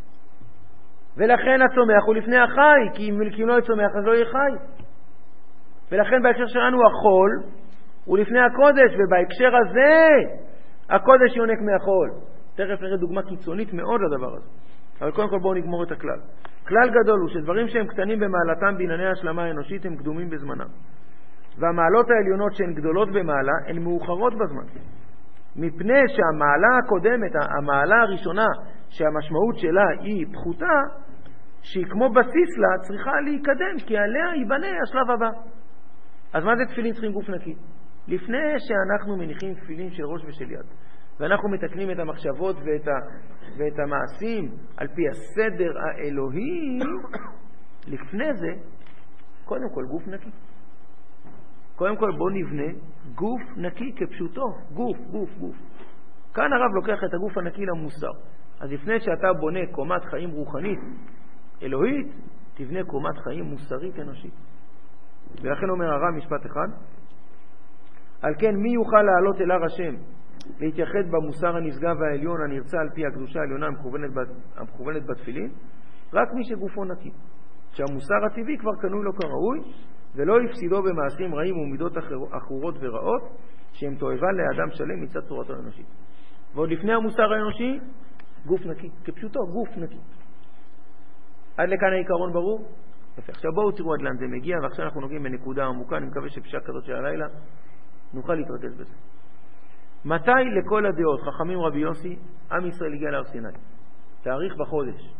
ולכן הצומח הוא לפני החי, כי אם לא יצומח אז לא יהיה חי. ולכן בהקשר שלנו החול הוא לפני הקודש, ובהקשר הזה הקודש יונק מהחול. תכף נראה דוגמה קיצונית מאוד לדבר הזה. אבל קודם כל בואו נגמור את הכלל. כלל גדול הוא שדברים שהם קטנים במעלתם בענייני השלמה האנושית הם קדומים בזמנם. והמעלות העליונות שהן גדולות במעלה הן מאוחרות בזמן. מפני שהמעלה הקודמת, המעלה הראשונה שהמשמעות שלה היא פחותה, שהיא כמו בסיס לה צריכה להיקדם, כי עליה ייבנה השלב הבא. אז מה זה תפילין צריכים גוף נקי? לפני שאנחנו מניחים תפילין של ראש ושל יד, ואנחנו מתקנים את המחשבות ואת המעשים על פי הסדר האלוהי, לפני זה, קודם כל גוף נקי. קודם כל בוא נבנה גוף נקי כפשוטו, גוף. כאן הרב לוקח את הגוף הנקי למוסר. אז לפני שאתה בונה קומת חיים רוחנית אלוהית, תבנה קומת חיים מוסרית אנושית. ולכן אומר הרב משפט אחד, על כן מי יוכל לעלות אל הר השם, להתייחד במוסר הנשגב והעליון הנרצה על פי הקדושה העליונה המכוונת בתפילין? רק מי שגופו נקי, שהמוסר הטבעי כבר קנוי לו כראוי, ולא יפסידו במעשים רעים ומידות אחרות ורעות, שהם תועבה לאדם שלם מצד צורתו האנושית. ועוד לפני המוסר האנושי, גוף נקי, כפשוטו, גוף נקי. עד לכאן העיקרון ברור? יפה. עכשיו בואו תראו עד לאן זה מגיע, ועכשיו אנחנו נוגעים בנקודה עמוקה, אני מקווה שבשעה כזאת של הלילה נוכל להתרכז בזה. מתי לכל הדעות, חכמים רבי יוסי, עם ישראל הגיע להר סיני? תאריך בחודש.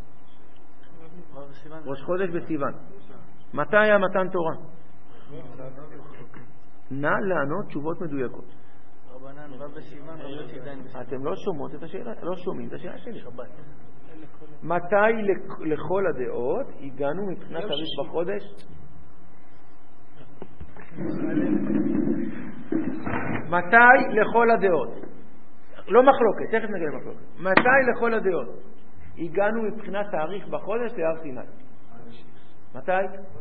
ראש חודש בסיוון. מתי היה מתן תורה? נא לענות תשובות מדויקות. אתם לא שומעות את השאלה, לא שומעים את השאלה שלי. מתי לכל הדעות הגענו מבחינת תאריך בחודש? מתי לכל הדעות? לא מחלוקת, תכף נגיע למחלוקת. מתי לכל הדעות הגענו מבחינת תאריך בחודש להר סיני? מתי?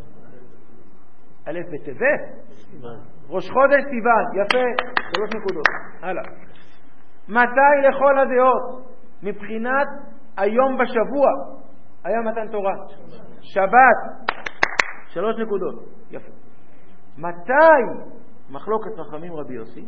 א' בטבת, ראש חודש סיוון. יפה, 3 נקודות. הלאה. מתי לכל הדעות מבחינת היום בשבוע היה מתן תורה? שבת. 3 נקודות. יפה. מתי, מחלוקת חכמים רבי יוסי,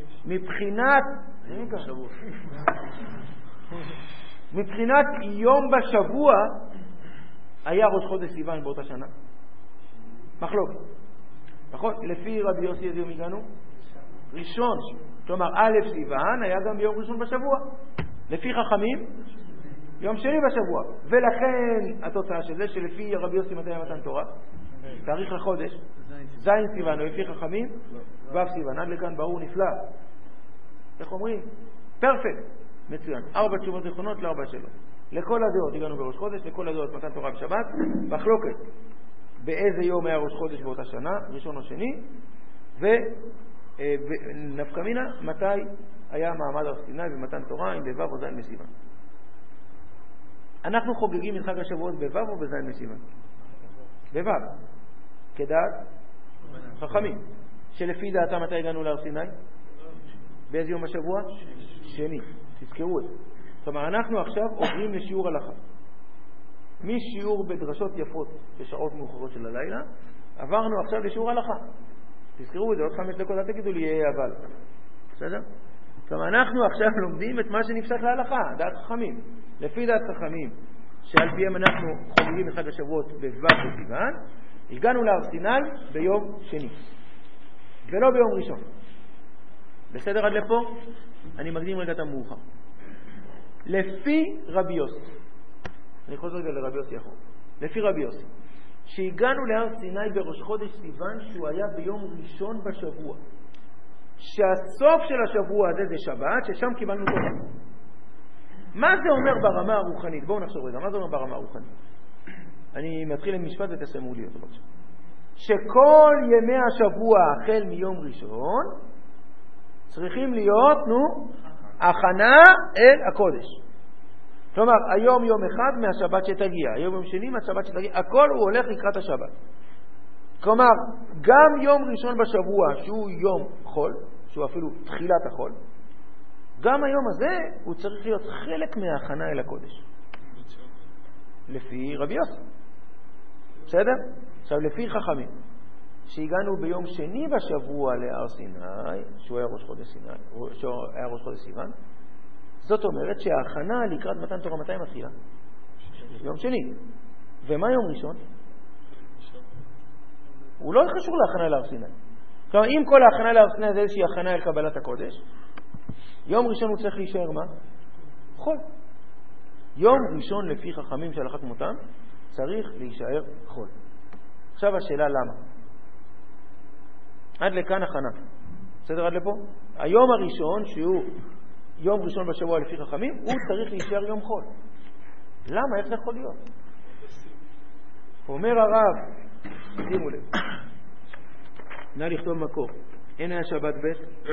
מבחינת יום בשבוע היה ראש חודש סיוון באותה שנה? מחלוקת. נכון? לפי רבי יוסי איזה יום הגענו? ראשון. כלומר א' סיוון היה גם ביום ראשון בשבוע. לפי חכמים יום שני בשבוע. ולכן התוצאה של זה שלפי רבי יוסי מתי היה מתן תורה? תאריך לחודש זין סיוון, או לפי חכמים ו' סיוון. עד לכאן ברור, נפלא. איך אומרים? פרפקט. מצוין. 4 תשובות נכונות ל4 שאלות. לכל הדעות, הגענו בראש חודש, לכל הדעות מתן תורה בשבת, מחלוקת באיזה יום היה ראש חודש באותה שנה, ראשון או שני, ונפקא מינה, מתי היה מעמד הר סיני במתן תורה, אם בו' או ז' בסיוון. אנחנו חוגגים את חג השבועות בו' או בז' בסיוון? בו', כדעת חכמים. שלפי דעתם מתי הגענו להר סיני? באיזה יום השבוע? שני. תזכרו את זה. זאת אומרת, אנחנו עכשיו עוברים לשיעור הלכה. משיעור בדרשות יפות בשעות מאוחרות של הלילה, עברנו עכשיו לשיעור הלכה. תזכרו את זה, עוד 5 דקות, אל תגידו לי יהיה אבל. בסדר? זאת אומרת, אנחנו עכשיו לומדים את מה שנפסק להלכה, דעת חכמים. לפי דעת חכמים, שעל פיהם אנחנו חוגגים את חג השבועות בו' בסיוון, הגענו להר סיני ביום שני, ולא ביום ראשון. בסדר עד לפה? אני מקדים רגע את המאוחר. לפי רבי יוסי, אני חוזר רגע לרבי יוסי אחר, לפי רבי יוסי, שהגענו להר סיני בראש חודש סיוון, שהוא היה ביום ראשון בשבוע, שהסוף של השבוע הזה זה שבת, ששם קיבלנו תורה. מה זה אומר ברמה הרוחנית? בואו נחשוב רגע, מה זה אומר ברמה הרוחנית? אני מתחיל עם משפט ותסיימו לי אותו בבקשה. שכל ימי השבוע החל מיום ראשון צריכים להיות, הכנה אל הקודש. כלומר, היום יום אחד מהשבת שתגיע, היום יום שני מהשבת שתגיע, הכל הוא הולך לקראת השבת. כלומר, גם יום ראשון בשבוע, שהוא יום חול, שהוא אפילו תחילת החול, גם היום הזה הוא צריך להיות חלק מההכנה אל הקודש. לפי רבי יוסי. בסדר? עכשיו, לפי חכמים, שהגענו ביום שני בשבוע להר סיני, שהוא היה ראש חודש סיוון, זאת אומרת שההכנה לקראת מתן תורה מתי מתחילה? יום שני. ומה יום ראשון? הוא לא קשור להכנה להר סיני. כלומר, אם כל ההכנה להר סיני זה איזושהי הכנה אל קבלת הקודש, יום ראשון הוא צריך להישאר מה? חול. יום ראשון לפי חכמים של הלכה כמותם צריך להישאר חול. עכשיו השאלה למה? עד לכאן הכנה. בסדר עד לפה? היום הראשון שהוא יום ראשון בשבוע לפי חכמים הוא צריך להישאר יום חול. למה? איך זה יכול להיות? אומר הרב, שימו לב, נא לכתוב מקור. אין היה שבת ב'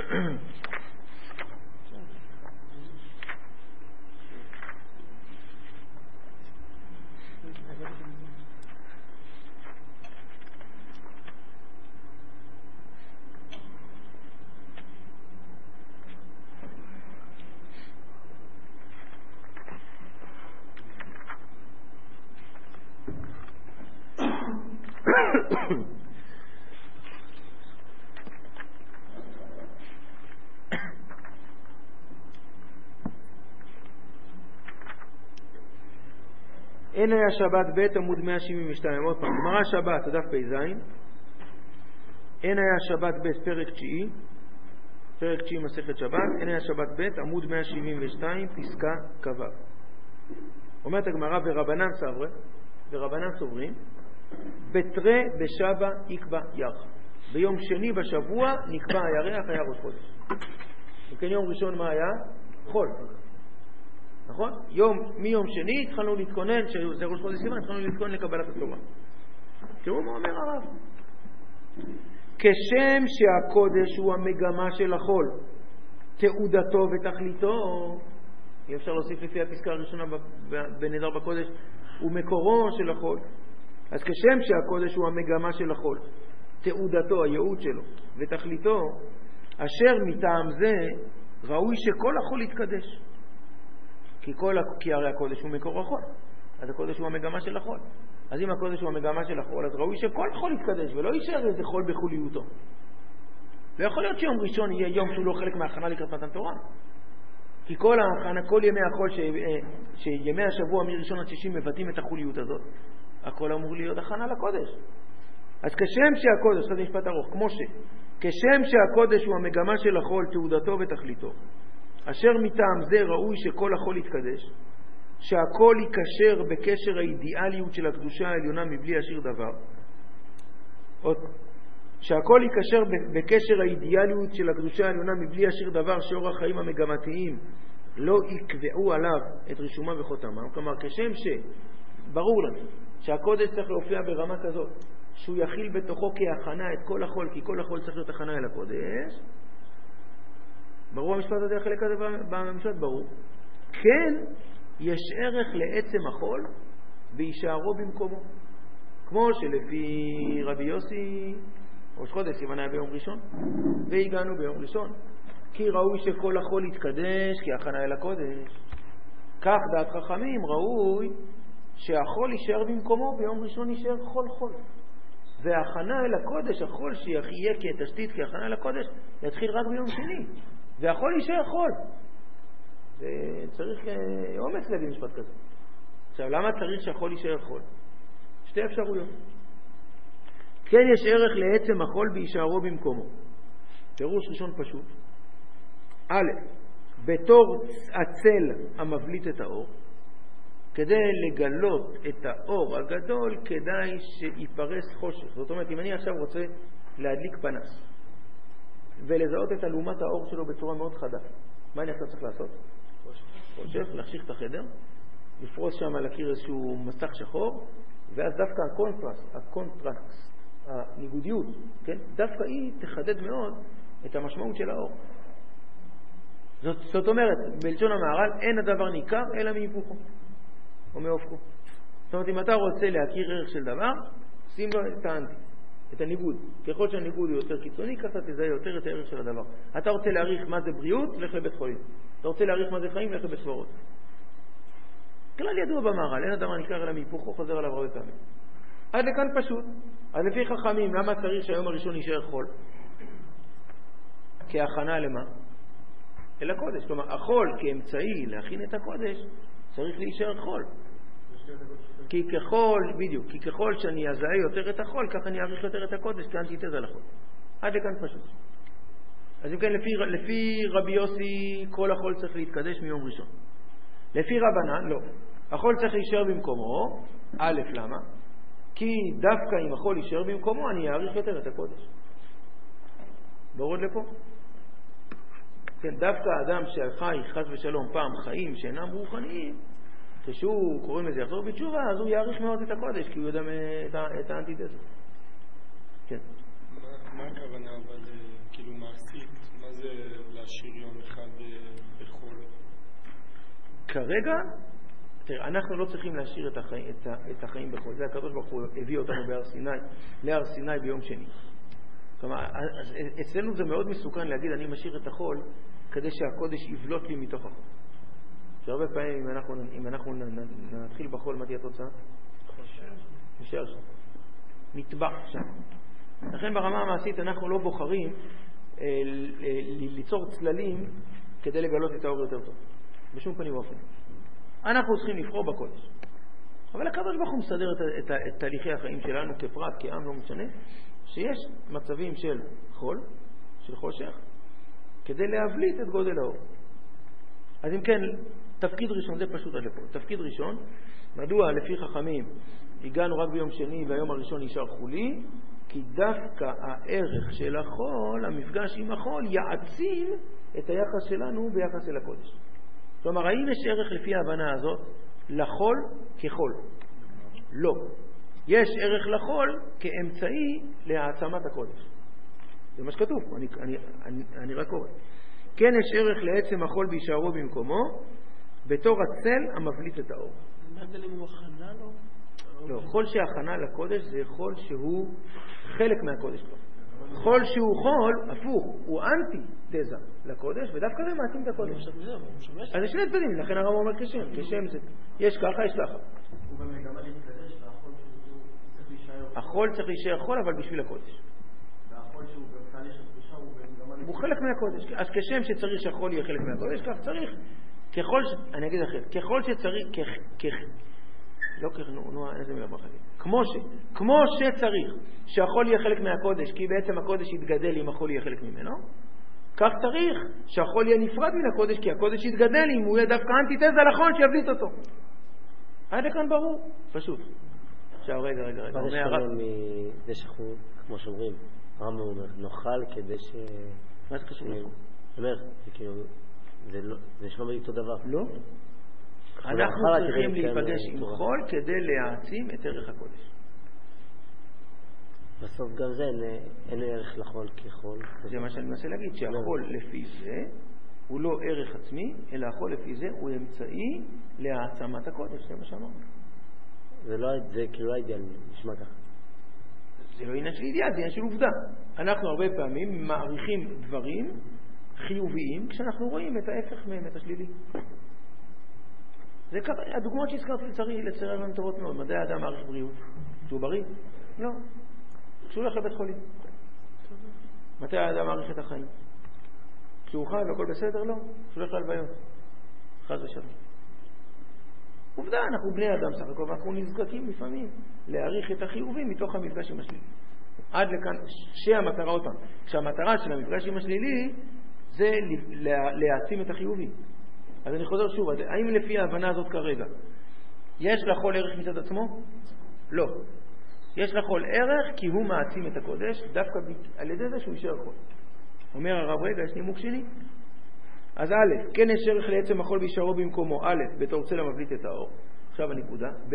אין היה שבת ב' עמוד 172. עוד פעם, גמרא שבת, דף פ"ז. אין היה שבת ב' פרק 9, פרק 9 מסכת שבת. אין היה שבת ב' עמוד 172 פסקה כ"ו. אומרת הגמרא, ורבנן סוברים בתרי בשבא יקבע ירח. ביום שני בשבוע נקבע הירח, היה ראש חודש. וכן יום ראשון מה היה? חול. נכון? מיום שני התחלנו להתכונן, שזה ראש חודש סיוון, התחלנו להתכונן לקבלת התורה. תראו מה אומר הרב. כשם שהקודש הוא המגמה של החול, תעודתו ותכליתו, אי אפשר להוסיף לפי הפסקה הראשונה בנדר בקודש, הוא מקורו של החול. אז כשם שהקודש הוא המגמה של החול, תעודתו, הייעוד שלו, ותכליתו, אשר מטעם זה ראוי שכל החול יתקדש. כי הרי הקודש הוא מקור החול, אז הקודש הוא המגמה של החול. אז אם הקודש הוא המגמה של החול, אז ראוי שכל חול יתקדש ולא יישאר איזה חול בחוליותו. לא יכול להיות שיום ראשון יהיה יום שהוא לא חלק מההכנה לקראת מתן תורה. כי כל ימי החול שימי השבוע מראשון עד 60 מבטאים את החוליות הזאת, הכל אמור להיות הכנה לקודש. אז כשם שהקודש, זה משפט ארוך, כשם שהקודש הוא המגמה של החול, תעודתו ותכליתו, אשר מטעם זה ראוי שכל החול יתקדש, שהכל יקשר בקשר האידיאליות של הקדושה העליונה מבלי להשאיר דבר. שהכל יקשר בקשר האידיאליות של הקדושה העליונה מבלי להשאיר דבר, שאור החיים המגמתיים לא יקבעו עליו את רישומם וחותמם. כלומר, כשם שברור לנו שהקודש צריך להופיע ברמה כזאת, שהוא יכיל בתוכו כהכנה את כל החול, כי כל החול צריך להיות הכנה אל הקודש. ברור המשפט הזה, החלק הזה במשפט ברור. כן, יש ערך לעצם החול בהישארו במקומו. כמו שלפי רבי יוסי, ראש חודש סיוון היה ביום ראשון, והגענו ביום ראשון. כי ראוי שכל החול יתקדש כהכנה אל הקודש. כך דעת חכמים, ראוי שהחול יישאר במקומו, ביום ראשון יישאר חול. וההכנה אל הקודש, החול שיהיה כתשתית כהכנה אל הקודש, יתחיל רק ביום שני. והחול יישאר חול. צריך אומץ לב במשפט כזה. עכשיו, למה צריך שהחול יישאר חול? שתי אפשרויות. כן, יש ערך לעצם החול בהישארו במקומו. פירוש ראשון פשוט. א', בתור הצל המבליט את האור, כדי לגלות את האור הגדול, כדאי שיפרס חושך. זאת אומרת, אם אני עכשיו רוצה להדליק פנס, ולזהות את אלומת האור שלו בצורה מאוד חדה, מה אני עכשיו צריך לעשות? חושך, להחשיך את החדר, לפרוס שם על הקיר איזשהו מסך שחור, ואז דווקא הקונטרסט, הניגודיות, כן? דווקא היא תחדד מאוד את המשמעות של האור. זאת אומרת, בלשון המהר"ל, אין הדבר ניכר אלא מהיפוכו או מהופכו. זאת אומרת, אם אתה רוצה להכיר ערך של דבר, שים לו את האנטי, את הניגוד. ככל שהניגוד הוא יותר קיצוני, ככה תזהה יותר את הערך של הדבר. אתה רוצה להעריך מה זה בריאות, לך לבית חולים. אתה רוצה להעריך מה זה חיים, לך לבית קברות. כלל ידוע במהר"ל, אין הדבר ניכר אלא מהיפוכו, חוזר עליו הרבה פעמים. עד לכאן פשוט. אז לפי חכמים, למה צריך שהיום הראשון יישאר חול? כהכנה למה? אל הקודש. כלומר, החול כאמצעי להכין את הקודש צריך להישאר חול. כי ככל שאני אזהה יותר את החול, כך אני אעריך יותר את הקודש, כאנטיתזה לחול. עד לכאן פשוט. אז אם כן, לפי רבי יוסי, כל החול צריך להתקדש מיום ראשון. לפי רבנן, לא. החול צריך להישאר במקומו. א', למה? כי דווקא אם החול יישאר במקומו, אני אעריך יותר את הקודש. ברור לפה? כן, דווקא האדם שחי חס ושלום פעם חיים שאינם רוחניים, כשהוא קוראים לזה יחזור בתשובה, אז הוא יעריך מאוד את הקודש, כי הוא יודע את האנטיתזה. כן. מה הכוונה אבל כאילו מעשית? מה זה להשאיר יום אחד בחול? כרגע, תראה, אנחנו לא צריכים להשאיר את החיים בחול. זה הקדוש ברוך הוא הביא אותנו להר סיני ביום שני. כלומר, אצלנו זה מאוד מסוכן להגיד אני משאיר את החול כדי שהקודש יבלוט לי מתוך החול. שהרבה פעמים אם אנחנו נתחיל בחול, מה תהיה התוצאה? נשאר שם. נטבע שם. לכן ברמה המעשית אנחנו לא בוחרים ליצור צללים כדי לגלות את האור יותר טוב. בשום פנים ואופן. אנחנו צריכים לבחור בקודש. אבל הקדוש ברוך הוא מסדר את תהליכי החיים שלנו כפרט, כעם, לא משנה, שיש מצבים של חול, של חושך, כדי להבליט את גודל האור. אז אם כן, תפקיד ראשון, זה פשוט עד לפה. תפקיד ראשון, מדוע לפי חכמים הגענו רק ביום שני והיום הראשון נשאר חולי? כי דווקא הערך של החול, המפגש עם החול, יעצים את היחס שלנו ביחס אל הקודש. כלומר, האם יש ערך לפי ההבנה הזאת לחול כחול? לא. יש ערך לחול כאמצעי להעצמת הקודש. זה מה שכתוב, אני רק קורא. כן, יש ערך לעצם החול בהישארו במקומו, בתור הצל המבליט את האור. מה זה אם הוא הכנה לו? לא, חול שהכנה לקודש זה חול שהוא חלק מהקודש כבר. חול שהוא חול, הפוך, הוא אנטי-תזה לקודש, ודווקא זה מעצים את הקודש. אז יש שני צדדים, לכן הרב אומר כשם זה. יש ככה, יש ככה. הוא במגמה להתקדש, והחול צריך להישאר. החול צריך להישאר חול, אבל בשביל הקודש. והחול שהוא בתהליך הקדושה הוא במגמה להתקדש. הוא חלק מהקודש. אז כשם שצריך שהחול יהיה חלק מהקודש, כך צריך. אני אגיד אחרת, ככל שצריך, איזה מילה בחיים. כמו שצריך שהחול יהיה חלק מהקודש, כי בעצם הקודש יתגדל אם החול יהיה חלק ממנו, כך צריך שהחול יהיה נפרד מן הקודש, כי הקודש יתגדל אם הוא יהיה דווקא אנטיתזה לחול שיבליט אותו. עד לכאן ברור, פשוט. עכשיו רגע. מה זה שונה מזה שאנחנו, כמו שאומרים, הרמב"ם אומר, נאכל כדי ש... מה זה קשור? אומר, זה כאילו, זה נשמע לי אותו דבר. לא. אנחנו צריכים להיפגש עם חול כדי להעצים את ערך הקודש. בסוף גם זה אין ערך לחול כחול. זה מה שאני מנסה להגיד, שהחול לפי זה הוא לא ערך עצמי, אלא החול לפי זה הוא אמצעי להעצמת הקודש, זה מה שאמרנו. זה כאילו האידיאל, נשמע ככה. זה לא עניין של אידיאל, זה עניין של עובדה. אנחנו הרבה פעמים מעריכים דברים חיוביים כשאנחנו רואים את ההפך מהם, את השלילי. זה ככה, הדוגמאות שהזכרתי לצערי הן טובות מאוד. מדעי האדם מעריך בריאות. שהוא בריא? לא. כשהוא הולך לבית חולים. מתי האדם מעריך את החיים? כשהוא חי והכל בסדר? לא. כשהוא הולך להלוויות. חס ושלום. עובדה, אנחנו בני אדם סך הכל, ואנחנו נזקקים לפעמים להעריך את החיובים מתוך המפגש עם השלילי. עד לכאן, שהמטרה אותם. כשהמטרה של המפגש עם השלילי זה להעצים את החיובים. אז אני חוזר שוב, האם לפי ההבנה הזאת כרגע יש לחול ערך מצד עצמו? לא. יש לחול ערך כי הוא מעצים את הקודש דווקא על ידי זה שהוא יישאר חול. אומר הרב, רגע, יש נימוק שני. אז א', כן יש ערך לעצם החול וישארו במקומו, א', בתור צלע מבליט את האור. עכשיו הנקודה, ב',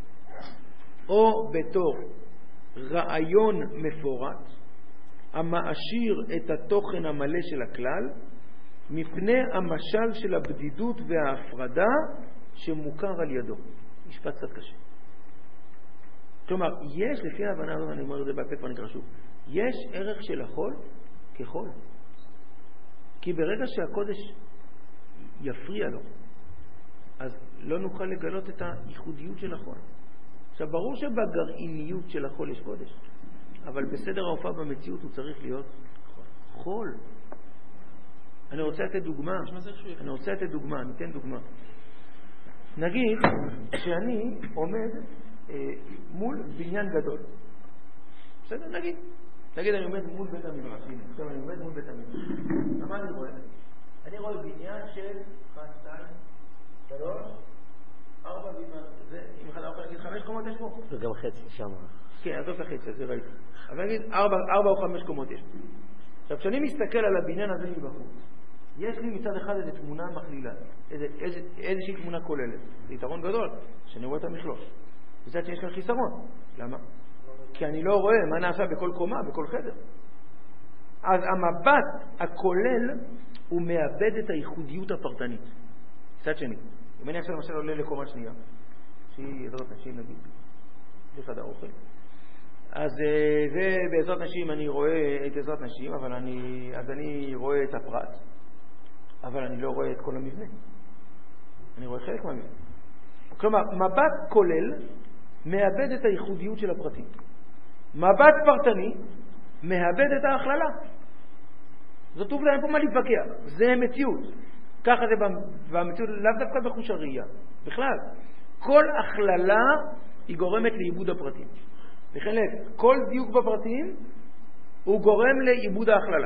או בתור רעיון מפורט המעשיר את התוכן המלא של הכלל מפני המשל של הבדידות וההפרדה שמוכר על ידו. משפט קצת קשה. כלומר, יש, לפי ההבנה הזאת, אני אומר את זה בהפק ואני אקרא שוב, יש ערך של החול כחול. כי ברגע שהקודש יפריע לו, אז לא נוכל לגלות את הייחודיות של החול. עכשיו, ברור שבגרעיניות של החול יש קודש, אבל בסדר ההופעה במציאות הוא צריך להיות חול. אני רוצה לתת דוגמה. אני אתן דוגמה. נגיד שאני עומד מול בניין גדול. בסדר? נגיד אני עומד מול בית המדרש. עכשיו אני עומד מול בית המדרש. מה אני רואה? אני רואה בניין של 1, 2, 3, 4, אם אחד אוכל להגיד 5 קומות יש פה? וגם חצי שם. כן, עזוב את החצי, זה ראיתי. אבל נגיד 4 או 5 קומות יש פה. עכשיו, כשאני מסתכל על הבניין הזה מבחוץ, יש לי מצד אחד איזו תמונה מכלילה, איזושהי תמונה כוללת. זה יתרון גדול, שאני רואה את המכלול. וזה שיש כאן חיסרון. למה? כי אני לא רואה מה נעשה בכל קומה, בכל חדר. אז המבט הכולל הוא מאבד את הייחודיות הפרטנית. מצד שני, אם אני עכשיו למשל עולה לקומה שנייה, שהיא עזרת נשים נגיד, לחדר אוכל, אז זה בעזרת נשים אני רואה את עזרת נשים, אז אני רואה את הפרט, אבל אני לא רואה את כל המבנה. אני רואה חלק מהמבנה. כלומר, מבט כולל מאבד את הייחודיות של הפרטים. מבט פרטני מאבד את ההכללה. זאת אומרת, אין פה מה להתווכח. זה מציאות. ככה זה במציאות, לאו דווקא בחוש הראייה. בכלל, כל הכללה היא גורמת לאיבוד הפרטים. לכן, כל דיוק בפרטים הוא גורם לאיבוד ההכללה.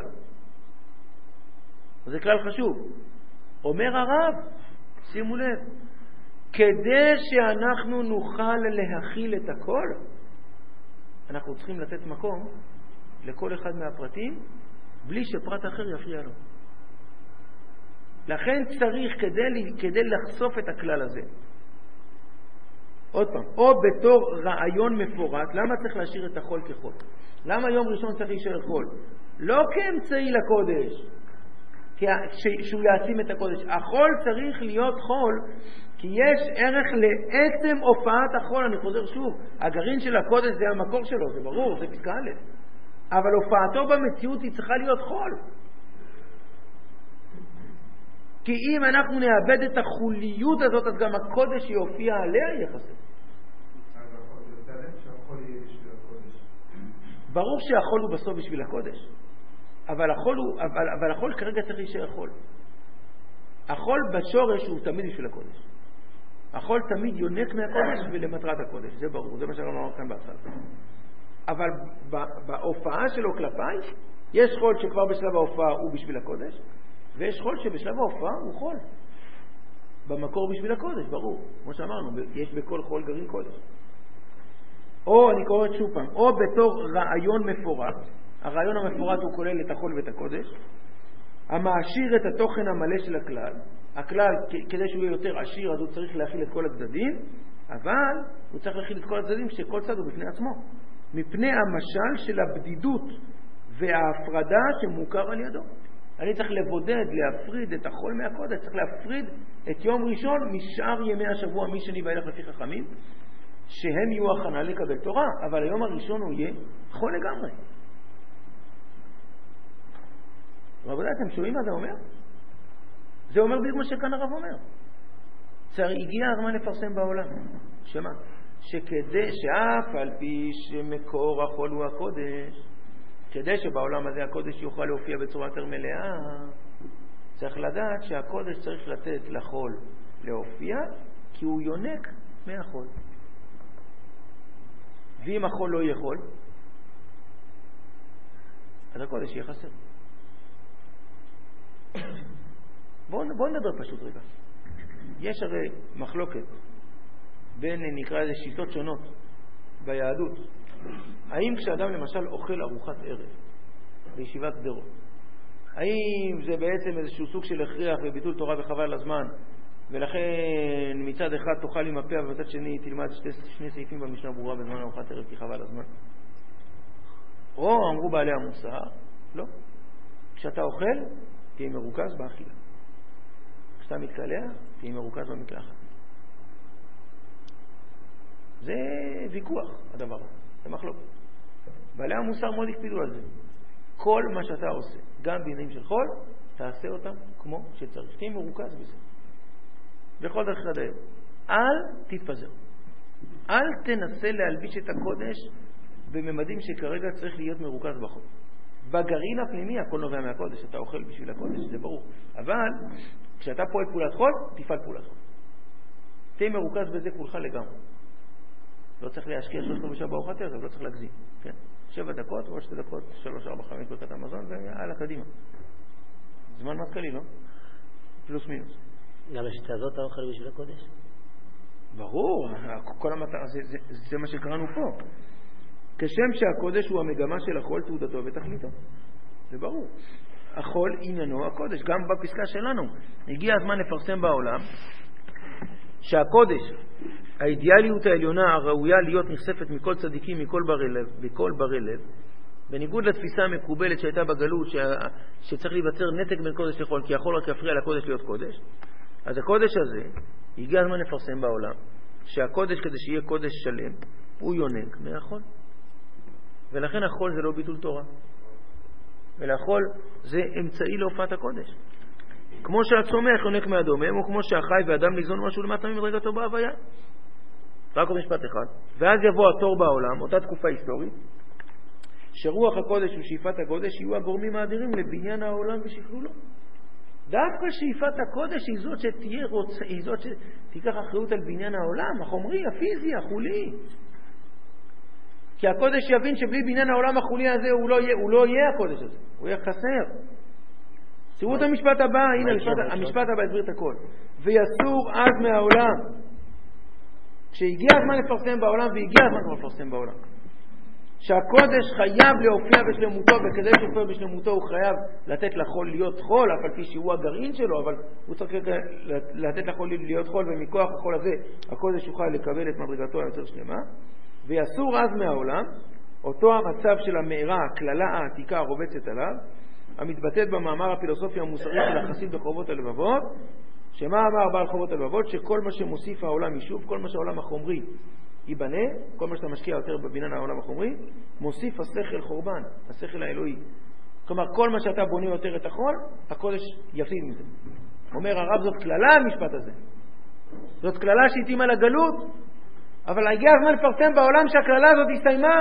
זה כלל חשוב. אומר הרב, שימו לב, כדי שאנחנו נוכל להכיל את הכל, אנחנו צריכים לתת מקום לכל אחד מהפרטים, בלי שפרט אחר יפריע לו. לכן צריך, כדי לחשוף את הכלל הזה, עוד פעם, או בתור רעיון מפורט, למה צריך להשאיר את החול כחול? למה יום ראשון צריך להישאר חול? לא כאמצעי לקודש, שהוא יעצים את הקודש. החול צריך להיות חול, כי יש ערך לעצם הופעת החול. אני חוזר שוב, הגרעין של הקודש זה המקור שלו, זה ברור, זה פסקה א', אבל הופעתו במציאות היא צריכה להיות חול. כי אם אנחנו נאבד את החוליות הזאת, אז גם הקודש יופיע עליה יחסית. ברור שהחול הוא בסוף בשביל הקודש, אבל החול כרגע צריך להישאר חול. החול בשורש הוא תמיד בשביל הקודש. החול תמיד יונק מהקודש ולמטרת הקודש, זה ברור, זה מה שאני אומר כאן בהתחלה. אבל בהופעה שלו כלפיי, יש חול שכבר בשלב ההופעה הוא בשביל הקודש, ויש חול שבשלב ההופעה הוא חול. במקור בשביל הקודש, ברור. כמו שאמרנו, יש בכל חול גרעין קודש. או, אני קורא את שוב פעם, או בתור רעיון מפורט. הרעיון המפורט הוא כולל את החול ואת הקודש. המעשיר את התוכן המלא של הכלל. הכלל, כדי שהוא יהיה יותר עשיר, אז הוא צריך להכיל את כל הצדדים, אבל הוא צריך להכיל את כל הצדדים שכל צד הוא בפני עצמו. מפני המשל של הבדידות וההפרדה שמוכר על ידו. אני צריך לבודד, להפריד את החול מהקודש, צריך להפריד את יום ראשון משאר ימי השבוע, משני ואילך לפי חכמים, שהם יהיו הכנה לקבל תורה, אבל היום הראשון הוא יהיה חול לגמרי. רבותיי, אתם שומעים מה זה אומר? זה אומר בדיוק מה שכאן הרב אומר. הגיע הזמן לפרסם בעולם. שמה? שכדי שאף על פי שמקור החול הוא הקודש, כדי שבעולם הזה הקודש יוכל להופיע בצורה יותר מלאה, צריך לדעת שהקודש צריך לתת לחול להופיע, כי הוא יונק מהחול. ואם החול לא יהיה חול, אז הקודש יהיה חסר. בואו נדבר פשוט רגע. יש הרי מחלוקת בין, נקרא לזה, שיטות שונות ביהדות. האם כשאדם למשל אוכל ארוחת ערב בישיבת שדרות, האם זה בעצם איזשהו סוג של הכרח וביטול תורה וחבל הזמן, ולכן מצד אחד תאכל עם הפה ובצד שני תלמד שני סעיפים במשנה ברורה בזמן ארוחת ערב כי חבל הזמן? או אמרו בעלי המוסר, לא. כשאתה אוכל, תהיה מרוכז באכילה. כשאתה מתקלח, תהיה מרוכז במקלחת. זה ויכוח, הדבר הזה. זה מחלוקת. בעלי המוסר מאוד הקפידו על זה. כל מה שאתה עושה, גם בעניינים של חול, תעשה אותם כמו שצריך. תהיה מרוכז בזה. בכל דרך לדיין. אל תתפזר. אל תנסה להלביש את הקודש בממדים שכרגע צריך להיות מרוכז בחול. בגרעין הפנימי הכל נובע מהקודש, אתה אוכל בשביל הקודש, זה ברור. אבל כשאתה פועל פעולת חול, תפעל פעולת חול. תהיה מרוכז בזה כולך לגמרי. לא צריך להשקיע 3 בארוחת ערב, לא צריך להגזים. כן? 7 דקות, או 2 דקות, 3, 4, 5 ברכת המזון, והלאה קדימה. זמן מטכלי, לא? פלוס מינוס. גם השיטה הזאת אתה אוכל בשביל הקודש? ברור, כל המטרה, זה מה שקראנו פה. כשם שהקודש הוא המגמה של החול, תעודתו ותכליתו. זה ברור. החול עניינו הקודש, גם בפסקה שלנו. הגיע הזמן לפרסם בעולם שהקודש, האידיאליות העליונה הראויה להיות נחשפת מכל צדיקים, מכל ברי לב, בניגוד לתפיסה המקובלת שהייתה בגלות, שצריך להיווצר נתק בין קודש לחול, כי החול רק יפריע לקודש להיות קודש. אז הקודש הזה, הגיע הזמן לפרסם בעולם, שהקודש כדי שיהיה קודש שלם, הוא יונק מהחול. ולכן החול זה לא ביטול תורה. ולחול זה אמצעי להופעת הקודש. כמו שהצומח יונק מהדומם, או כמו שהחי ואדם ניזון משהו למטה ממדרגתו בהוויה. רק עוד משפט אחד. ואז יבוא התור בעולם, אותה תקופה היסטורית, שרוח הקודש ושאיפת הקודש יהיו הגורמים האדירים לבניין העולם ושכלולו. דווקא שאיפת הקודש היא זאת שתיקח אחריות על בניין העולם, החומרי, הפיזי, החולי. כי הקודש יבין שבלי בניין העולם החולי הזה הוא לא יהיה הקודש הזה, הוא יהיה חסר. תראו את המשפט הבא, הנה המשפט הבא הסביר את הכל. ויסור אז מהעולם. כשהגיע הזמן לפרסם בעולם, והגיע הזמן לפרסם בעולם, שהקודש חייב להופיע בשלמותו, וכדי שיופיע בשלמותו הוא חייב לתת לחול להיות חול, אף על פי שהוא הגרעין שלו, אבל הוא צריך לתת לחול להיות חול, ומכוח החול הזה הקודש יוכל לקבל את מדרגתו היותר שלמה. ויסור אז מהעולם, אותו המצב של המארה, הכללה העתיקה הרובצת עליו, המתבטאת במאמר הפילוסופיה המוסרית של החסיד בחובות הלבבות, שמה אמר בעל חובות הלבבות? שכל מה שמוסיף העולם יישוב, כל מה שהעולם החומרי ייבנה, כל מה שאתה משקיע יותר בבניין העולם החומרי, מוסיף השכל חורבן, השכל האלוהי. כלומר, כל מה שאתה בונה יותר את החול, הקודש יפסיד מזה. אומר הרב, זאת כללה המשפט הזה. זאת כללה שהתאימה לגלות, אבל הגיע הזמן לפרסם בעולם שהכללה הזאת הסתיימה.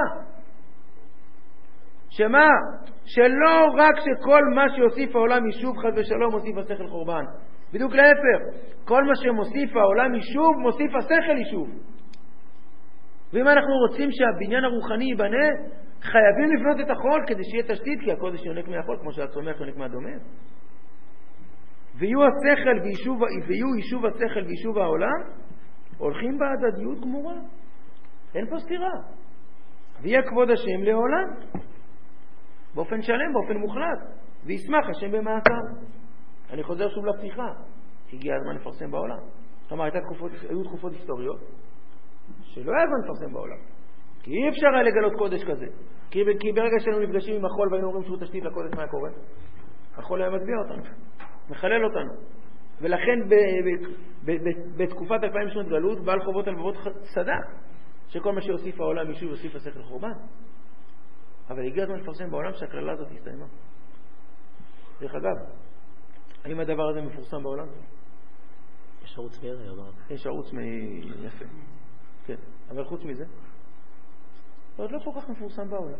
שמה? שלא רק שכל מה שיוסיף העולם יישוב חס ושלום מוסיף השכל חורבן. בדיוק להפך. כל מה שמוסיף העולם יישוב מוסיף השכל יישוב. ואם אנחנו רוצים שהבניין הרוחני ייבנה, חייבים לבנות את החול כדי שיהיה תשתית, כי הקודש יונק מהחול כמו שהצומח יונק מהדומם. ויהיו השכל ויהיו יישוב השכל ויישוב העולם, הולכים בהדדיות גמורה. אין פה סתירה. ויהיה כבוד השם לעולם. באופן שלם, באופן מוחלט. וישמח השם במעשיו. אני חוזר שוב לפתיחה, הגיע הזמן לפרסם בעולם. כלומר, היו תקופות היסטוריות שלא היה זמן לפרסם בעולם, כי אי אפשר היה לגלות קודש כזה. כי ברגע שהיינו נפגשים עם החול והיינו אומרים שהוא תשתית לקודש, מה קורה? החול היה מצביע אותנו, מחלל אותנו. ולכן בתקופת 2000 שנות גלות, בעל חובות הלבבות צדק שכל מה שיוסיף העולם יישוב יוסיף השכל חורבן. אבל הגיע הזמן לפרסם בעולם שהכללה הזאת הסתיימה. דרך אגב, האם הדבר הזה מפורסם בעולם? יש ערוץ מי אמר. יש ערוץ יפה. כן, אבל חוץ מזה, עוד לא כל כך מפורסם בעולם.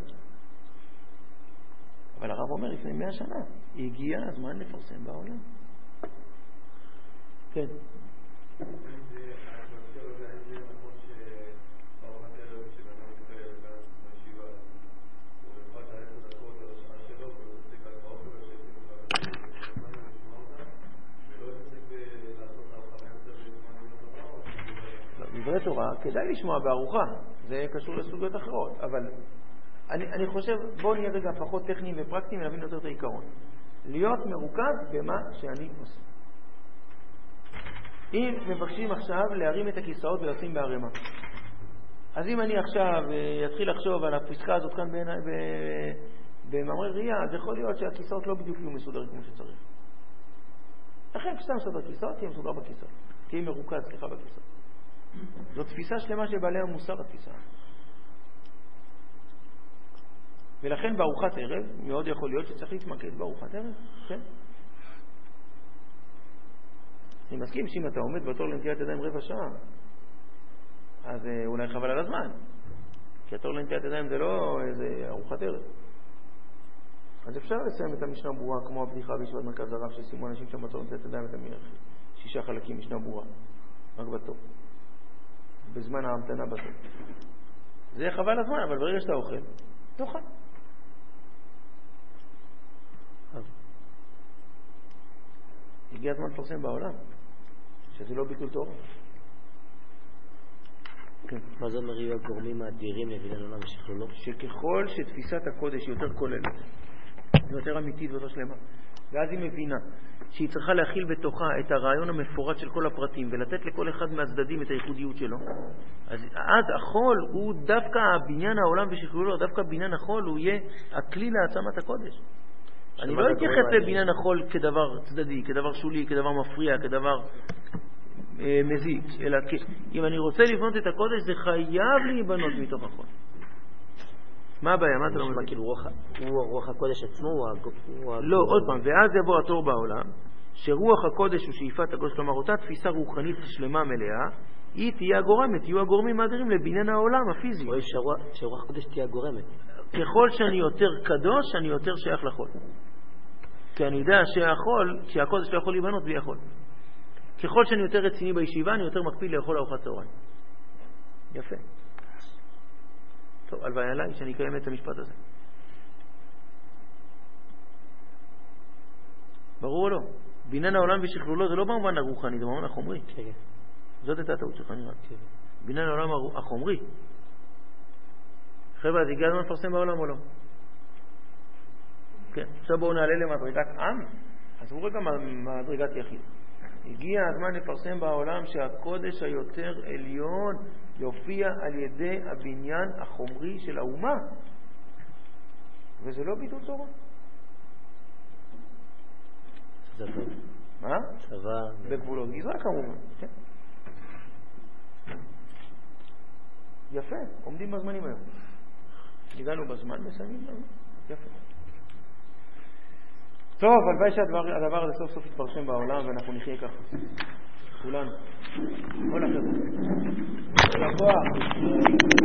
אבל הרב אומר לפני 100 שנה, הגיע הזמן לפרסם בעולם. כן. דברי תורה, כדאי לשמוע בארוחה, זה קשור לסוגיות אחרות, אבל אני חושב, בואו נהיה רגע פחות טכניים ופרקטיים ונבין יותר את העיקרון. להיות מרוכז במה שאני עושה. אם מבקשים עכשיו להרים את הכיסאות ולשים בערימה, אז אם אני עכשיו יתחיל לחשוב על הפסקה הזאת כאן במאמרי ראייה, אז יכול להיות שהכיסאות לא בדיוק יהיו מסודרים כמו שצריך. לכן כשאתה מסודר כיסאות, תהיה מסודר בכיסאות, תהיה מרוכז סליחה בכיסאות. זו תפיסה שלמה של בעלי המוסר, התפיסה. ולכן בארוחת ערב מאוד יכול להיות שצריך להתמקד בארוחת ערב, כן? אני מסכים שאם אתה עומד בתור לנטילת ידיים רבע שעה, אז אולי חבל על הזמן, כי התור לנטילת ידיים זה לא איזה ארוחת ערב. אז אפשר לסיים את המשנה ברורה כמו הבדיחה בישיבת מרכז הרב ששימו אנשים שם בתור לנטילת ידיים את המלך 6 חלקים משנה ברורה רק בתור בזמן ההמתנה בתור. זה חבל הזמן, אבל ברגע שאתה אוכל תאכל. הגיע הזמן לפרסם בעולם שזה לא ביטול תורה. כן. מה זה אומר יהיו הגורמים האדירים לבניין עולם ושכלולו? שככל שתפיסת הקודש יותר כוללת ויותר אמיתית ויותר שלמה, ואז היא מבינה שהיא צריכה להכיל בתוכה את הרעיון המפורט של כל הפרטים ולתת לכל אחד מהצדדים את הייחודיות שלו, אז החול הוא דווקא בניין העולם ושכלולו, דווקא בניין החול הוא יהיה הכלי להעצמת הקודש. אני לא אתייחס לבניין החול כדבר צדדי, כדבר שולי, כדבר מפריע, כדבר מזיק, אלא אם אני רוצה לבנות את הקודש זה חייב להיבנות מתוך החול. מה הבעיה? מה אתה לא מבין? כאילו הוא רוח הקודש עצמו? לא, עוד פעם, ואז יבוא התור בעולם שרוח הקודש הוא שאיפת הקודש, כלומר אותה תפיסה רוחנית שלמה מלאה היא תהיה הגורמת, יהיו הגורמים האדירים לבניין העולם הפיזי. או שרוח הקודש תהיה הגורמת. ככל שאני יותר קדוש אני יותר שייך לחול, כי אני יודע שהקודש לא יכול להיבנות בלי החול. ככל שאני יותר רציני בישיבה אני יותר מקפיד לאכול ארוחת צהריים. יפה. טוב, הלוואי עליי שאני אקיים את המשפט הזה. ברור או לא? בניין העולם ושכלולו זה לא במובן הרוחני, זה במובן החומרי. כן. זאת הייתה הטעות שלך נראה. כן. בניין העולם החומרי. חבר'ה, אז הגיע הזמן לפרסם בעולם או לא? כן. עכשיו בואו נעלה למדרגת עם. אז הוא רגע מדרגת יחיד. הגיע הזמן לפרסם בעולם שהקודש היותר עליון יופיע על ידי הבניין החומרי של האומה, וזה לא ביטול תורה. צבא. מה? צבא. בגבולות גזרה כמובן. כן. יפה, עומדים בזמנים היום. הגענו בזמן, מסיימים לנו. יפה. טוב, הלוואי שהדבר הזה סוף סוף יתפרשם בעולם ואנחנו נחיה ככה. כולנו. כל הכבוד. כל הכוח.